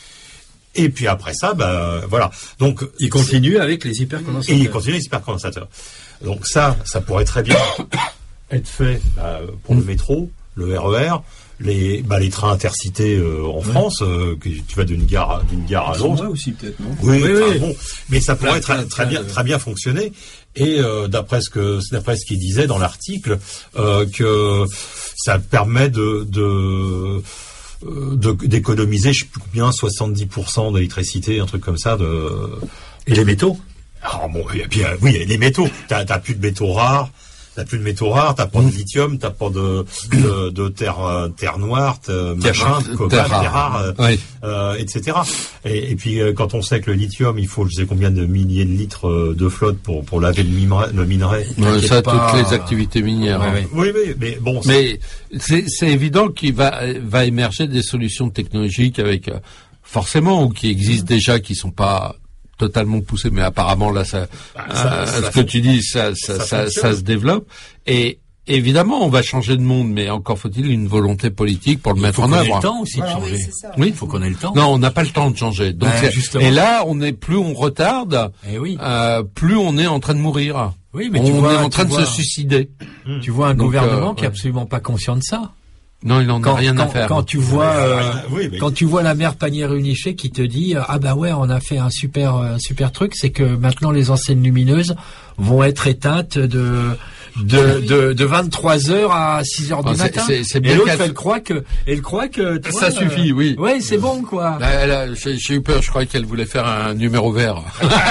Et puis après ça, bah voilà. Donc il continue avec les hypercondensateurs. Et il continue les hypercondensateurs. Donc ça, ça pourrait très bien être fait bah, pour le métro, le R E R, les bah, les trains intercités euh, en ouais. France, euh, que tu vas d'une gare d'une gare à l'autre. Aussi peut-être, non? Oui, oui, oui. Bon, mais ça pourrait plein, très, plein, très plein bien de... très bien fonctionner. Et euh, d'après ce que d'après ce qu'il disait dans l'article, euh, que ça permet de de De, d'économiser, je sais plus combien, soixante-dix pour cent d'électricité, un truc comme ça. De... Et les métaux? Ah bon, et puis, euh, oui, les métaux. T'as, t'as plus de métaux rares, t'as plus de métaux rares, t'as pas mmh. de lithium, t'as pas de, de, de terre, euh, terre noire, euh, machin, de cobalt, terre rare, euh, oui. euh, et cetera. Et, et puis, euh, quand on sait que le lithium, il faut je sais combien de milliers de litres euh, de flotte pour, pour laver le minerai, le minerai. Ouais, ça, pas... toutes les activités minières. Ouais, hein. Oui, oui, mais bon. C'est... Mais c'est, c'est évident qu'il va, va émerger des solutions technologiques avec, euh, forcément, ou qui existent déjà, qui sont pas totalement poussées, mais apparemment là, ça, bah, ça, euh, ça ce que tu dis, ça, ça, ça, ça, ça se développe. Et évidemment, on va changer de monde, mais encore faut-il une volonté politique pour le il mettre en œuvre. Il faut qu'on ait le temps aussi de changer. Oui, il faut qu'on ait le temps. Non, on n'a pas le temps de changer. Donc, ouais, et là, on est plus on retarde, eh oui. euh, plus on est en train de mourir. Oui, mais on tu vois, est en train de vois, se suicider. Tu vois un Donc, gouvernement euh, qui est absolument pas conscient de ça. Non, il en a quand, rien quand, à faire. Quand tu vois, euh, oui, mais... quand tu vois la maire Pannier-Runacher qui te dit, ah bah ouais, on a fait un super, un super truc, c'est que maintenant les enseignes lumineuses vont être éteintes de de de, de vingt-trois heures à six heures du c'est, matin. C'est, c'est bien et l'autre, elle croit que, elle croit que ça vois, suffit, euh, oui. Ouais, c'est bon quoi. Là, là, j'ai, j'ai eu peur, je croyais qu'elle voulait faire un numéro vert.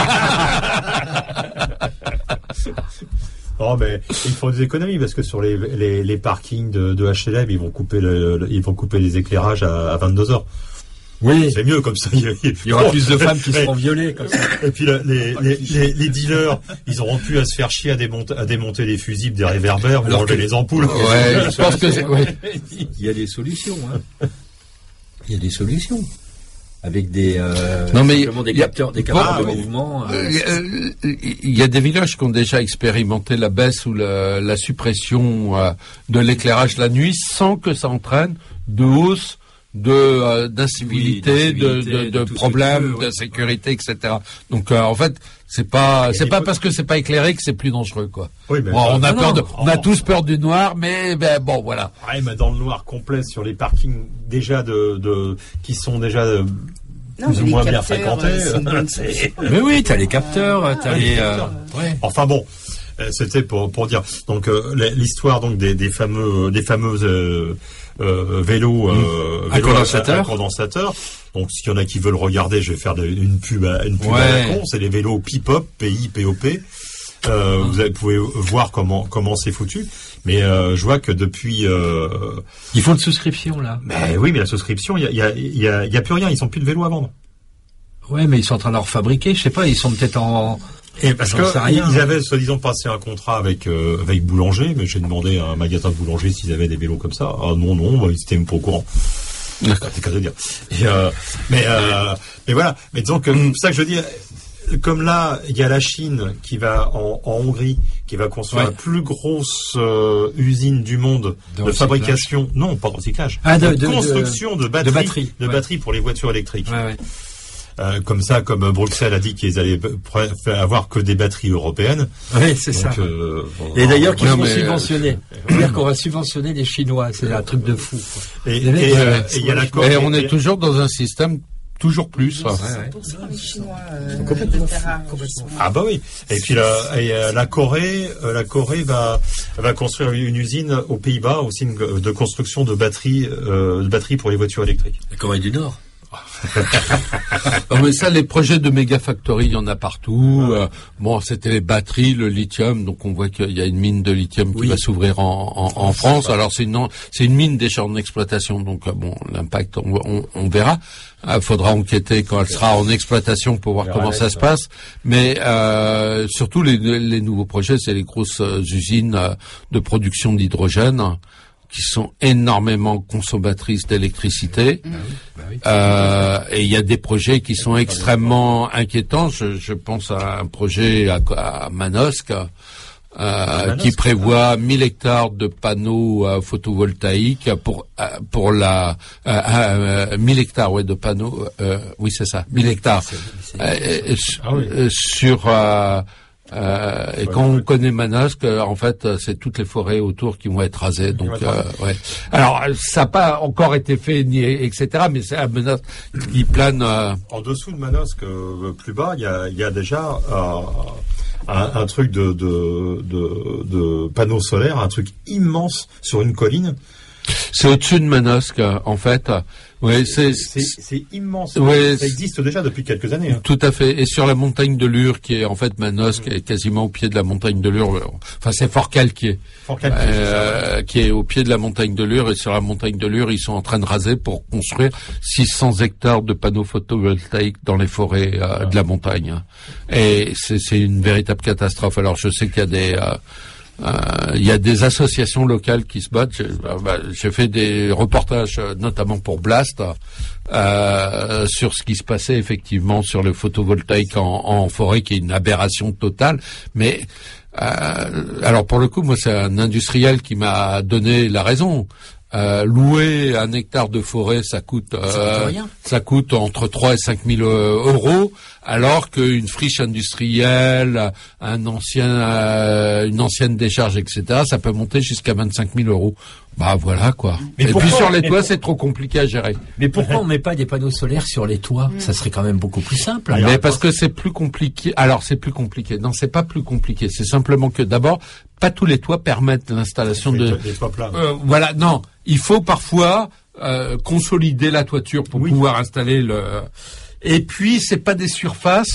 Oh, mais il faut des économies parce que sur les les, les parkings de, de H L M, ils vont couper le, le ils vont couper les éclairages à, à vingt-deux heures. Oui, c'est mieux comme ça. Il y, il y aura oh, plus de femmes qui seront violées comme ça. Et puis le, les, les, les les dealers, ils auront plus à se faire chier à démonter à démonter les fusibles des réverbères pour enlever que... les ampoules. Ouais, je pense que c'est. Ouais. Il y a des solutions. Hein. Il y a des solutions. Avec des, euh, non mais des capteurs, des capteurs ah, de oui. mouvement. Euh, euh, il y a des villages qui ont déjà expérimenté la baisse ou la, la suppression euh, de l'éclairage la nuit sans que ça entraîne de hausse de euh, d'incivilité, oui, de, de, de, de problèmes veux, de ouais. sécurité, et cetera. Donc euh, en fait, c'est pas c'est pas parce que c'est pas éclairé que c'est plus dangereux quoi. Oui, mais bon, on a non, peur non, de, oh. on a tous peur du noir, mais ben bon voilà. Ouais, mais dans le noir complet sur les parkings déjà de, de qui sont déjà de, non, plus ou moins bien capteurs, fréquentés. Mais oui, t'as les capteurs, t'as les. Euh, ouais. Enfin bon. C'était pour pour dire donc euh, l'histoire donc des, des fameux des fameuses euh, euh, vélos euh, mmh. vélos condensateur. à, à condensateur. Donc s'il y en a qui veulent regarder, je vais faire de, une pub à, une pub ouais. à la con. C'est les vélos Pipop, P I P O P. Euh, vous avez- pouvez voir comment comment c'est foutu. Mais euh, je vois que depuis. Euh... Ils font une souscription là. Mais oui, mais la souscription, il y a il y a il y a, il y a plus rien. Ils sont plus de vélos à vendre. Ouais, mais ils sont en train de leur fabriquer. Je sais pas. Ils sont peut-être en. Et parce J'en que sais rien. ils avaient soi-disant passé un contrat avec euh, avec Boulanger, mais j'ai demandé à un magasin de Boulanger s'ils avaient des vélos comme ça. Ah non non, bah, ils étaient même pas au courant. D'accord. C'est qu'à te dire. Et, euh, mais euh, mais voilà. Mais disons que c'est ça que je veux dire. Comme là, il y a la Chine qui va en, en Hongrie, qui va construire Ouais. la plus grosse euh, usine du monde De de, recyclage. fabrication, non pas de recyclage, Ah, de- de, de- construction de, batteries, de batteries, de ouais. batteries pour les voitures électriques. Ouais, ouais. Euh, comme ça, comme Bruxelles a dit qu'ils allaient pr- faire avoir que des batteries européennes. Ouais, c'est ça. Donc, euh, bon, Et d'ailleurs, qu'ils Non, vont mais, euh, subventionner. C'est-à-dire qu'on va subventionner les Chinois. C'est un truc de fou. quoi. et Les mecs, et, euh, euh, et il y a la Et Corée. on est toujours dans un système toujours plus. Ouais, ouais. Pour ça, les Chinois, euh, Complètement. de terrain, ils sont- Ah bah oui. Et puis la, et, euh, la Corée, euh, la Corée va va construire une usine aux Pays-Bas, aussi une- de construction de batteries, euh, de batteries pour les voitures électriques. La Corée du Nord. Non, mais ça, les projets de méga factory, il y en a partout. Euh, bon, c'était les batteries, le lithium, donc on voit qu'il y a une mine de lithium qui Oui. va s'ouvrir en, en, en France. Alors c'est une c'est une mine déjà en exploitation, donc euh, bon, l'impact on, on, on verra. Il faudra enquêter quand elle sera en exploitation pour voir On verra comment ça avec se ça. passe. Mais euh, surtout les, les nouveaux projets, c'est les grosses euh, usines euh, de production d'hydrogène qui sont énormément consommatrices d'électricité. Euh, et il y a des projets qui sont extrêmement inquiétants. Je, je pense à un projet à, à Manosque, euh, Manosque, qui prévoit mille hectares de panneaux euh, photovoltaïques pour euh, pour la euh, euh, mille hectares ouais de panneaux. Euh, oui, c'est ça, mille hectares Euh, euh, Ah oui. euh, sur euh, euh, et quand on connaît Manosque, euh, en fait, euh, c'est toutes les forêts autour qui vont être rasées. Donc, vont être euh, rasées. ouais. Alors, euh, ça n'a pas encore été fait, ni et cetera. Mais c'est un menace qui plane. Euh, En dessous de Manosque, euh, plus bas, il y a, il y a déjà euh, un, un truc de, de, de, de panneaux solaires, un truc immense sur une colline. c'est au-dessus de Manosque, euh, en fait. Oui, c'est C'est c'est immense. Ouais, ça existe déjà depuis quelques années. hein. tout à fait. Et sur la montagne de Lure, qui est en fait Manosque, qui est quasiment au pied de la montagne de Lure. Enfin, c'est Fort-Calquier. Fort Calquier, c'est ça, ouais. Euh, qui est au pied de la montagne de Lure, et sur la montagne de Lure, ils sont en train de raser pour construire six cents hectares de panneaux photovoltaïques dans les forêts euh, de la montagne. Et c'est c'est une véritable catastrophe. Alors je sais qu'il y a des euh, euh, il y a des associations locales qui se battent. J'ai euh, bah, j'ai fait des reportages, euh, notamment pour Blast, euh, sur ce qui se passait effectivement sur le photovoltaïque en, en forêt, qui est une aberration totale. Mais euh, alors pour le coup, moi, c'est un industriel qui m'a donné la raison. Euh, louer un hectare de forêt, ça coûte, euh, coûte rien. ça coûte entre trois et cinq mille euros, alors qu'une friche industrielle, un ancien, euh, une ancienne décharge, et cetera, ça peut monter jusqu'à vingt-cinq mille euros. Bah voilà quoi. Mais et pourquoi- puis sur les mais toits, pour- c'est trop compliqué à gérer. Mais pourquoi on met pas des panneaux solaires sur les toits? Ça serait quand même beaucoup plus simple. Mais parce que c'est plus compliqué. Alors c'est plus compliqué. Non, c'est pas plus compliqué. C'est simplement que d'abord, pas tous les toits permettent l'installation Les de. toits- les toits plats. Euh, voilà, non. Il faut parfois euh, consolider la toiture pour Oui. pouvoir installer le. Et puis c'est pas des surfaces.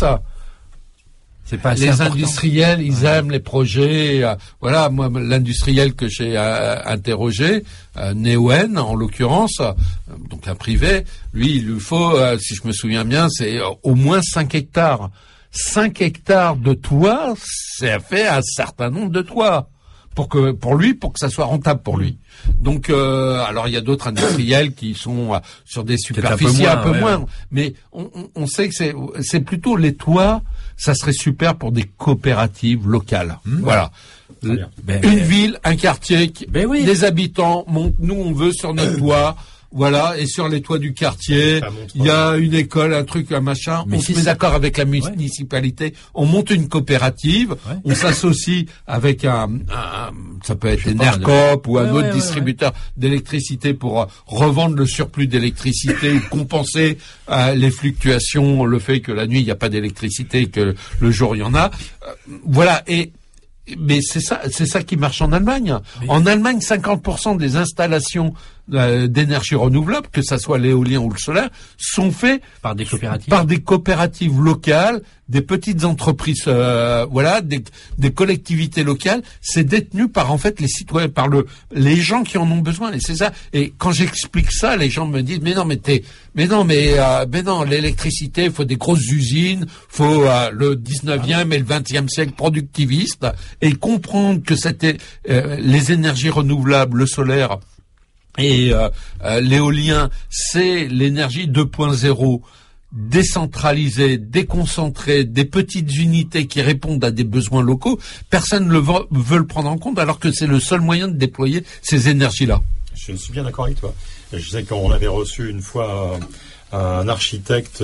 C'est pas assez Les important. industriels, ils aiment les projets. euh, voilà, moi, l'industriel que j'ai euh, interrogé, euh, Neoen en l'occurrence, euh, donc un privé, lui, il lui faut, euh, si je me souviens bien, c'est euh, au moins cinq hectares. cinq hectares de toit, ça fait un certain nombre de toits. Pour que, pour lui, pour que ça soit rentable pour lui. Donc, euh, alors il y a d'autres industriels qui sont euh, sur des superficies un peu, moins, ouais, moins, ouais. mais on, on, on sait que c'est, c'est plutôt les toits. Ça serait super pour des coopératives locales. Voilà. Très bien. Ben, Une ben, ville, un quartier, qui- Ben oui. les habitants montent, nous on veut sur notre toit. Voilà, et sur les toits du quartier, Ça monte il y a une école, un truc, un machin. Mais on se c'est met ça. d'accord avec la municipalité, on monte une coopérative, Ouais. on s'associe avec un, un- ça peut être sais pas, Enercop ou un Ouais, autre ouais, ouais, distributeur d'électricité pour euh, revendre le surplus d'électricité ou compenser euh, les fluctuations, le fait que la nuit il n'y a pas d'électricité, que le jour il y en a. Euh, voilà, et mais c'est ça, c'est ça qui marche en Allemagne. Mais- En Allemagne, cinquante pour cent des installations euh, d'énergie renouvelable, que ça soit l'éolien ou le solaire, sont faits Par des coopératives. par des coopératives locales, des petites entreprises, euh, voilà, des, des collectivités locales. C'est détenu par en fait les citoyens, par le les gens qui en ont besoin. Et c'est ça. Et quand j'explique ça, les gens me disent mais non, mais t'es, mais non, mais euh, mais non, l'électricité, il faut des grosses usines, faut euh, le dix-neuvième et le vingtième siècle productiviste, et comprendre que c'était euh, les énergies renouvelables, le solaire et euh, euh, l'éolien, c'est l'énergie deux point zéro. Décentralisée, déconcentrée, des petites unités qui répondent à des besoins locaux, personne ne le veut, veut le prendre en compte, alors que c'est le seul moyen de déployer ces énergies-là. Je suis bien d'accord avec toi. Je sais qu'on avait reçu une fois un architecte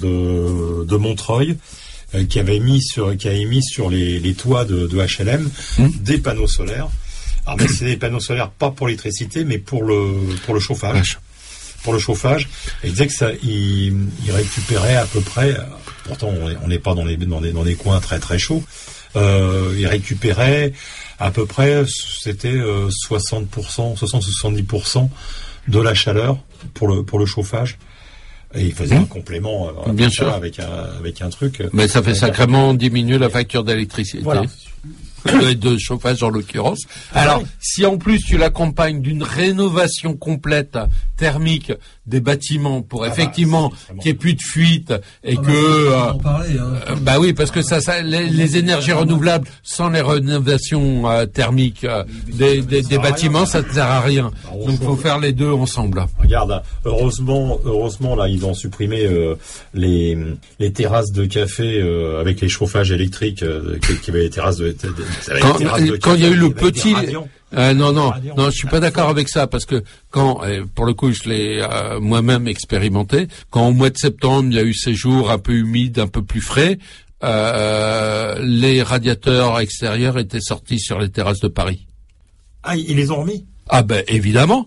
de, de Montreuil qui avait mis sur, qui avait mis sur les, les toits de, de H L M mmh. des panneaux solaires. Alors, mais c'est des panneaux solaires pas pour l'électricité, mais pour le, pour le chauffage. Pour le chauffage, et il disait que ça, il, il récupérait à peu près, pourtant on n'est pas dans les, dans des, dans des coins très très chauds, euh, il récupérait à peu près, c'était euh, soixante pour cent, soixante à soixante-dix pour cent de la chaleur pour le, pour le chauffage. Et il faisait mmh. un complément euh, Bien sûr. avec un, avec un truc. Mais ça fait sacrément diminuer la facture d'électricité. Voilà. De, de chauffage en l'occurrence. Alors, si en plus tu l'accompagnes d'une rénovation complète thermique des bâtiments pour ah effectivement bah, qu'il n'y ait plus de fuite et ah que bah, euh, en parler, hein. euh, bah oui, parce que ça, ça les, les énergies renouvelables sans les rénovations euh, thermiques euh, des, des, des bâtiments, ça ne sert à rien. Donc il faut faire les deux ensemble. Regarde, heureusement, heureusement là ils ont supprimé euh, les les terrasses de café euh, avec les chauffages électriques, euh, qui avaient les terrasses de, de, de quand, de quand il y a eu le petit Euh, non, non, radions. non, je suis pas d'accord avec ça, parce que quand, pour le coup, je l'ai euh, moi-même expérimenté, quand au mois de septembre, il y a eu ces jours un peu humides, un peu plus frais, euh, les radiateurs extérieurs étaient sortis sur les terrasses de Paris. Ah, ils les ont remis? Ah ben, évidemment.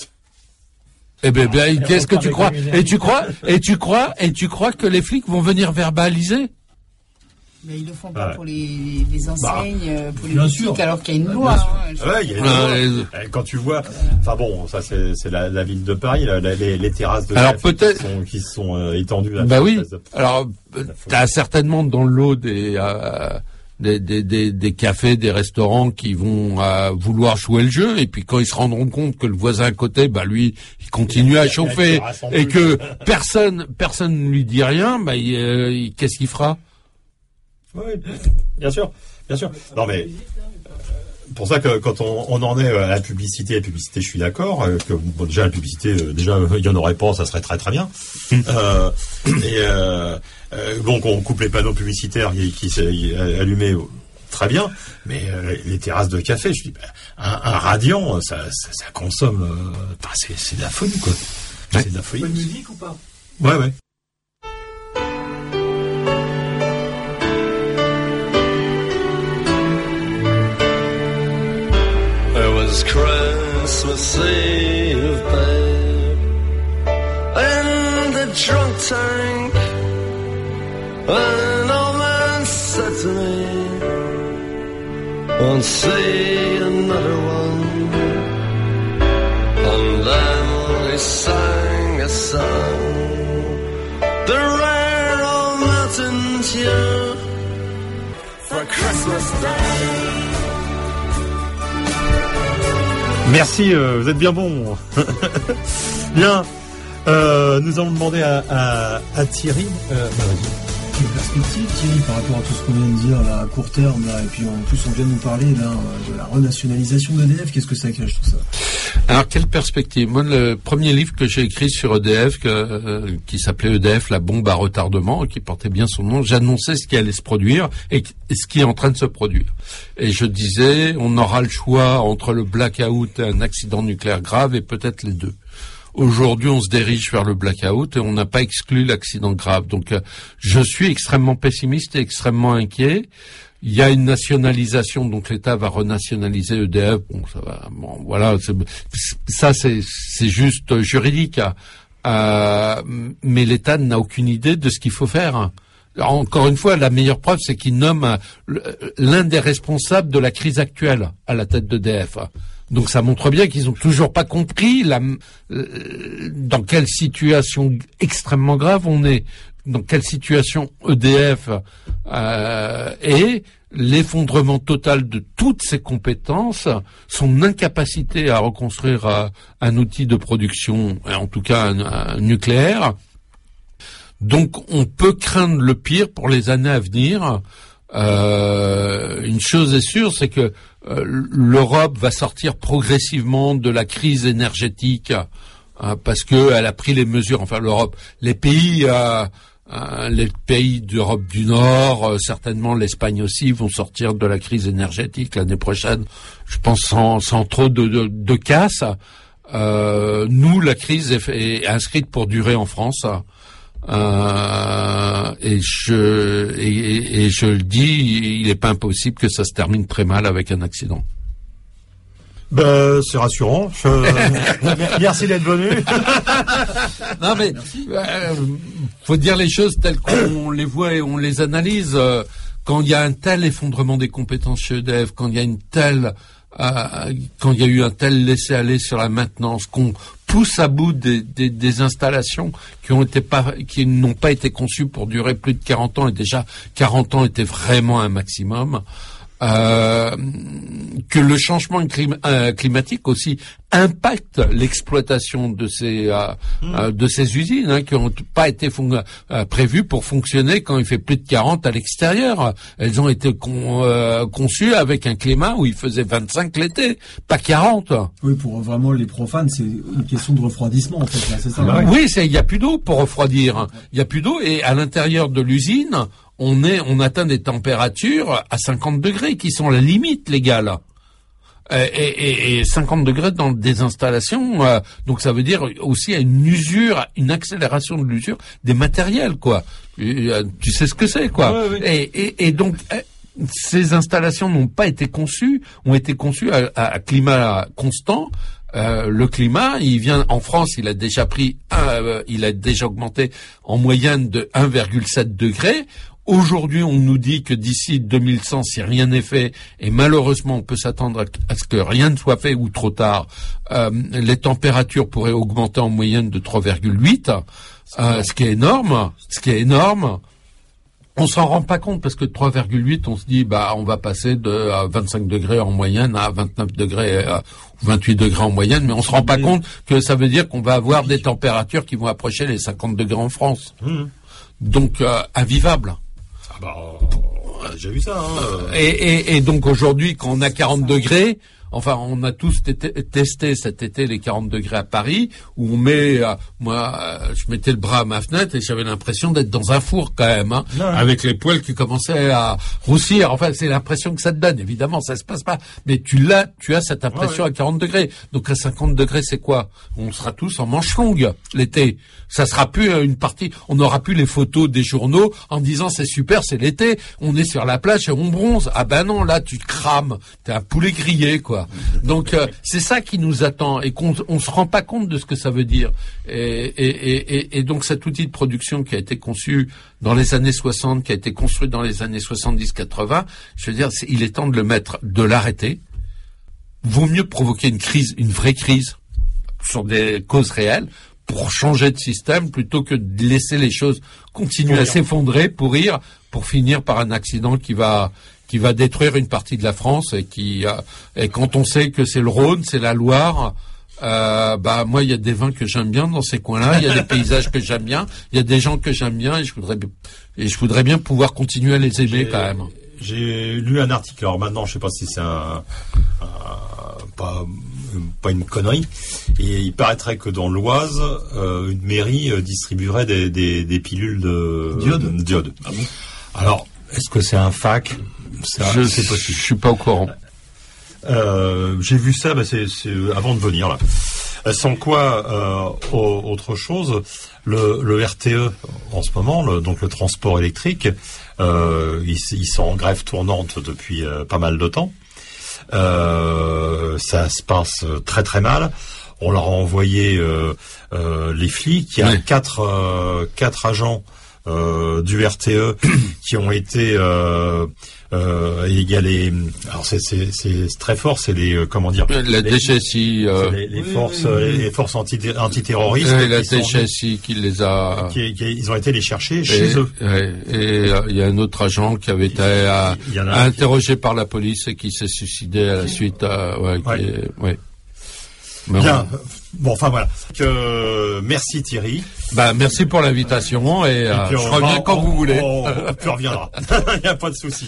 Eh ben, ben ah, qu'est-ce que tu crois? Et tu crois, et tu crois, et tu crois que les flics vont venir verbaliser? Mais ils le font pas ouais. pour les, les enseignes, bah, pour les bien boutiques, sûr. alors qu'il y a une loi. Hein, ouais, il y a une loi. Euh, Quand tu vois, enfin bon, ça c'est, c'est la, la ville de Paris, la, la, les, les terrasses de alors café peut-être qui sont, qui sont euh, étendues. À bah oui. De... Alors, t'as certainement dans le lot des, euh, des, des, des, des cafés, des restaurants qui vont euh, vouloir jouer le jeu, et puis quand ils se rendront compte que le voisin à côté, bah lui, il continue à chauffer et que personne, personne ne lui dit rien, bah il, euh, il, qu'est-ce qu'il fera? Oui, bien sûr, bien sûr. Non mais pour ça que quand on, on en est à la publicité, la publicité, je suis d'accord. Que bon, déjà la publicité, déjà il y en aurait pas, ça serait très très bien. euh, et euh, euh, donc on coupe les panneaux publicitaires qui, qui sont allumés, très bien. Mais euh, les terrasses de café, je dis, bah, un, un radiant, ça, ça, ça consomme, euh, bah, c'est, c'est de la folie quoi. Ouais. C'est de la folie. Bonne musique ou pas? Ouais ouais. Christmas Eve, babe, in the drunk tank, an old man said to me, won't see another one. And then he sang a song, the rare old mountain tune, for Christmas Day. Merci, euh, vous êtes bien bon. Bien, euh, nous allons demander à, à, à Thierry. Euh, bah, vas-y. Quelle perspective, Thierry, par rapport à tout ce qu'on vient de dire là, à court terme, là, et puis en plus on vient de nous parler là, de la renationalisation d'E D F, qu'est-ce que ça cache tout ça? Alors, quelle perspective? Moi, le premier livre que j'ai écrit sur E D F, que, euh, qui s'appelait E D F, la bombe à retardement, et qui portait bien son nom, j'annonçais ce qui allait se produire et, et ce qui est en train de se produire. Et je disais, on aura le choix entre le blackout et un accident nucléaire grave, et peut-être les deux. Aujourd'hui, on se dirige vers le blackout et on n'a pas exclu l'accident grave. Donc, euh, je suis extrêmement pessimiste et extrêmement inquiet. Il y a une nationalisation, donc l'État va renationaliser E D F. Bon, ça va. Bon, voilà. C'est, ça, c'est, c'est juste juridique. Euh, mais l'État n'a aucune idée de ce qu'il faut faire. Encore une fois, la meilleure preuve, c'est qu'il nomme l'un des responsables de la crise actuelle à la tête d'E D F. Donc ça montre bien qu'ils ont toujours pas compris la, euh, dans quelle situation extrêmement grave on est, dans quelle situation E D F euh, est, l'effondrement total de toutes ses compétences, son incapacité à reconstruire euh, un outil de production, en tout cas un, un nucléaire. Donc on peut craindre le pire pour les années à venir. Euh, une chose est sûre, c'est que euh, l'Europe va sortir progressivement de la crise énergétique euh, parce que elle a pris les mesures. Enfin, l'Europe, les pays, euh, euh, les pays d'Europe du Nord, euh, certainement l'Espagne aussi, vont sortir de la crise énergétique l'année prochaine. Je pense sans, sans trop de, de, de casse. Euh, nous, la crise est, est inscrite pour durer en France. Euh, et je et, et je le dis, il n'est pas impossible que ça se termine très mal avec un accident. Ben, c'est rassurant. Je... Merci d'être venu. Non mais euh, faut dire les choses telles qu'on les voit et on les analyse. Quand il y a un tel effondrement des compétences chez E D F, quand il y a une telle euh, quand il y a eu un tel laisser-aller sur la maintenance, qu'on pousse à bout des, des, des installations qui ont été pas, qui n'ont pas été conçues pour durer plus de quarante ans, et déjà quarante ans était vraiment un maximum. Euh, que le changement clim- euh, climatique aussi impacte l'exploitation de ces euh, mmh. euh, de ces usines hein, qui n'ont pas été fon- euh, prévues pour fonctionner quand il fait plus de quarante à l'extérieur. Elles ont été con- euh, conçues avec un climat où il faisait vingt-cinq l'été, pas quarante. Oui, pour vraiment les profanes, c'est une question de refroidissement en fait. Là, c'est ça. Ah, oui, c'est il y a plus d'eau pour refroidir. Il y a plus d'eau et à l'intérieur de l'usine, on est, on atteint des températures à cinquante degrés qui sont la limite légale. Et, et, et cinquante degrés dans des installations, euh, donc ça veut dire aussi une usure, une accélération de l'usure des matériels, quoi. Euh, tu sais ce que c'est, quoi. Ouais, ouais. Et, et, et donc euh, ces installations n'ont pas été conçues, ont été conçues à, à climat constant. Euh, le climat, il vient en France, il a déjà pris, un, euh, il a déjà augmenté en moyenne de un virgule sept degrés. Aujourd'hui, on nous dit que d'ici deux mille cent, si rien n'est fait, et malheureusement, on peut s'attendre à ce que rien ne soit fait ou trop tard, euh, les températures pourraient augmenter en moyenne de trois virgule huit, euh, ce qui est énorme, ce qui est énorme. On s'en rend pas compte parce que de trois virgule huit, on se dit, bah, on va passer de à vingt-cinq degrés en moyenne à vingt-neuf degrés, à vingt-huit degrés en moyenne, mais on se rend pas compte que ça veut dire qu'on va avoir des températures qui vont approcher les cinquante degrés en France. Mmh. Donc, euh, invivable. Ah bah, j'ai vu ça. Hein. Et, et, et donc aujourd'hui, quand on a quarante degrés, enfin, on a tous t- testé cet été les quarante degrés à Paris, où on met, euh, moi, euh, je mettais le bras à ma fenêtre et j'avais l'impression d'être dans un four quand même, hein, ouais. Avec les poils qui commençaient à roussir. Enfin, c'est l'impression que ça te donne. Évidemment, ça se passe pas, mais tu l'as, tu as cette impression ouais, ouais. à quarante degrés. Donc à cinquante degrés, c'est quoi? On sera tous en manches longues l'été. Ça sera plus une partie. On n'aura plus les photos des journaux en disant c'est super, c'est l'été. On est sur la plage et on bronze. Ah ben non, là tu te crames. T'es un poulet grillé, quoi. Donc euh, c'est ça qui nous attend et qu'on on se rend pas compte de ce que ça veut dire. Et, et, et, et donc cet outil de production qui a été conçu dans les années soixante, qui a été construit dans les années soixante-dix quatre-vingts, je veux dire, c'est, il est temps de le mettre, de l'arrêter. Vaut mieux provoquer une crise, une vraie crise sur des causes réelles, pour changer de système plutôt que de laisser les choses continuer pourrir. à s'effondrer, pourrir, pour finir par un accident qui va qui va détruire une partie de la France et qui euh, et quand on sait que c'est le Rhône, c'est la Loire, euh, bah moi il y a des vins que j'aime bien dans ces coins-là, il y a des paysages que j'aime bien, il y a des gens que j'aime bien et je voudrais et je voudrais bien pouvoir continuer à les aimer j'ai, quand même. J'ai lu un article, alors maintenant je sais pas si c'est un, un pas pas une connerie, et il paraîtrait que dans l'Oise, euh, une mairie euh, distribuerait des, des, des pilules de diode. diode. Ah bon? Alors, est-ce que c'est un fac? Ça, je, c'est possible. Je suis pas au courant. Euh, j'ai vu ça, bah c'est, c'est avant de venir là. Sans quoi, euh, autre chose, le, le R T E en ce moment, le, donc le transport électrique, euh, ils, ils sont en grève tournante depuis euh, pas mal de temps. Euh, ça se passe très très mal. On leur a envoyé euh, euh, les flics. Il y a oui. quatre euh, quatre agents euh, du R T E qui ont été euh, euh, et il y a les alors c'est c'est c'est très fort, c'est les comment dire la D G S I euh, les, les oui, forces oui, oui. les forces anti antiterroristes et la qui sont, D G S I qui les a qui, qui ils ont été les chercher et, chez eux. Ouais, et il y a un autre agent qui avait été à, interrogé par la police et qui s'est suicidé à la suite à, ouais, ouais. Qui est, ouais. Mais Bien. on... Bon, enfin voilà. Que merci Thierry. Bah merci pour l'invitation et, et euh, je reviens va, quand on, vous voulez. On, on, tu reviendras. Il n'y a pas de souci.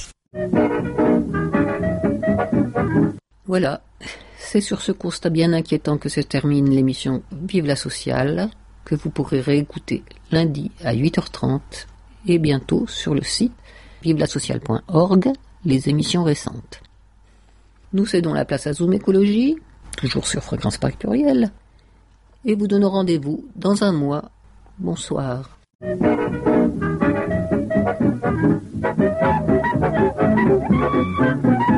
Voilà. C'est sur ce constat bien inquiétant que se termine l'émission Vive la Sociale, que vous pourrez réécouter lundi à huit heures trente et bientôt sur le site vive la sociale point org, les émissions récentes. Nous cédons la place à Zoom Écologie, toujours sur Fréquence Paris Pluriel, et vous donnons rendez-vous dans un mois. Bonsoir. Thank you.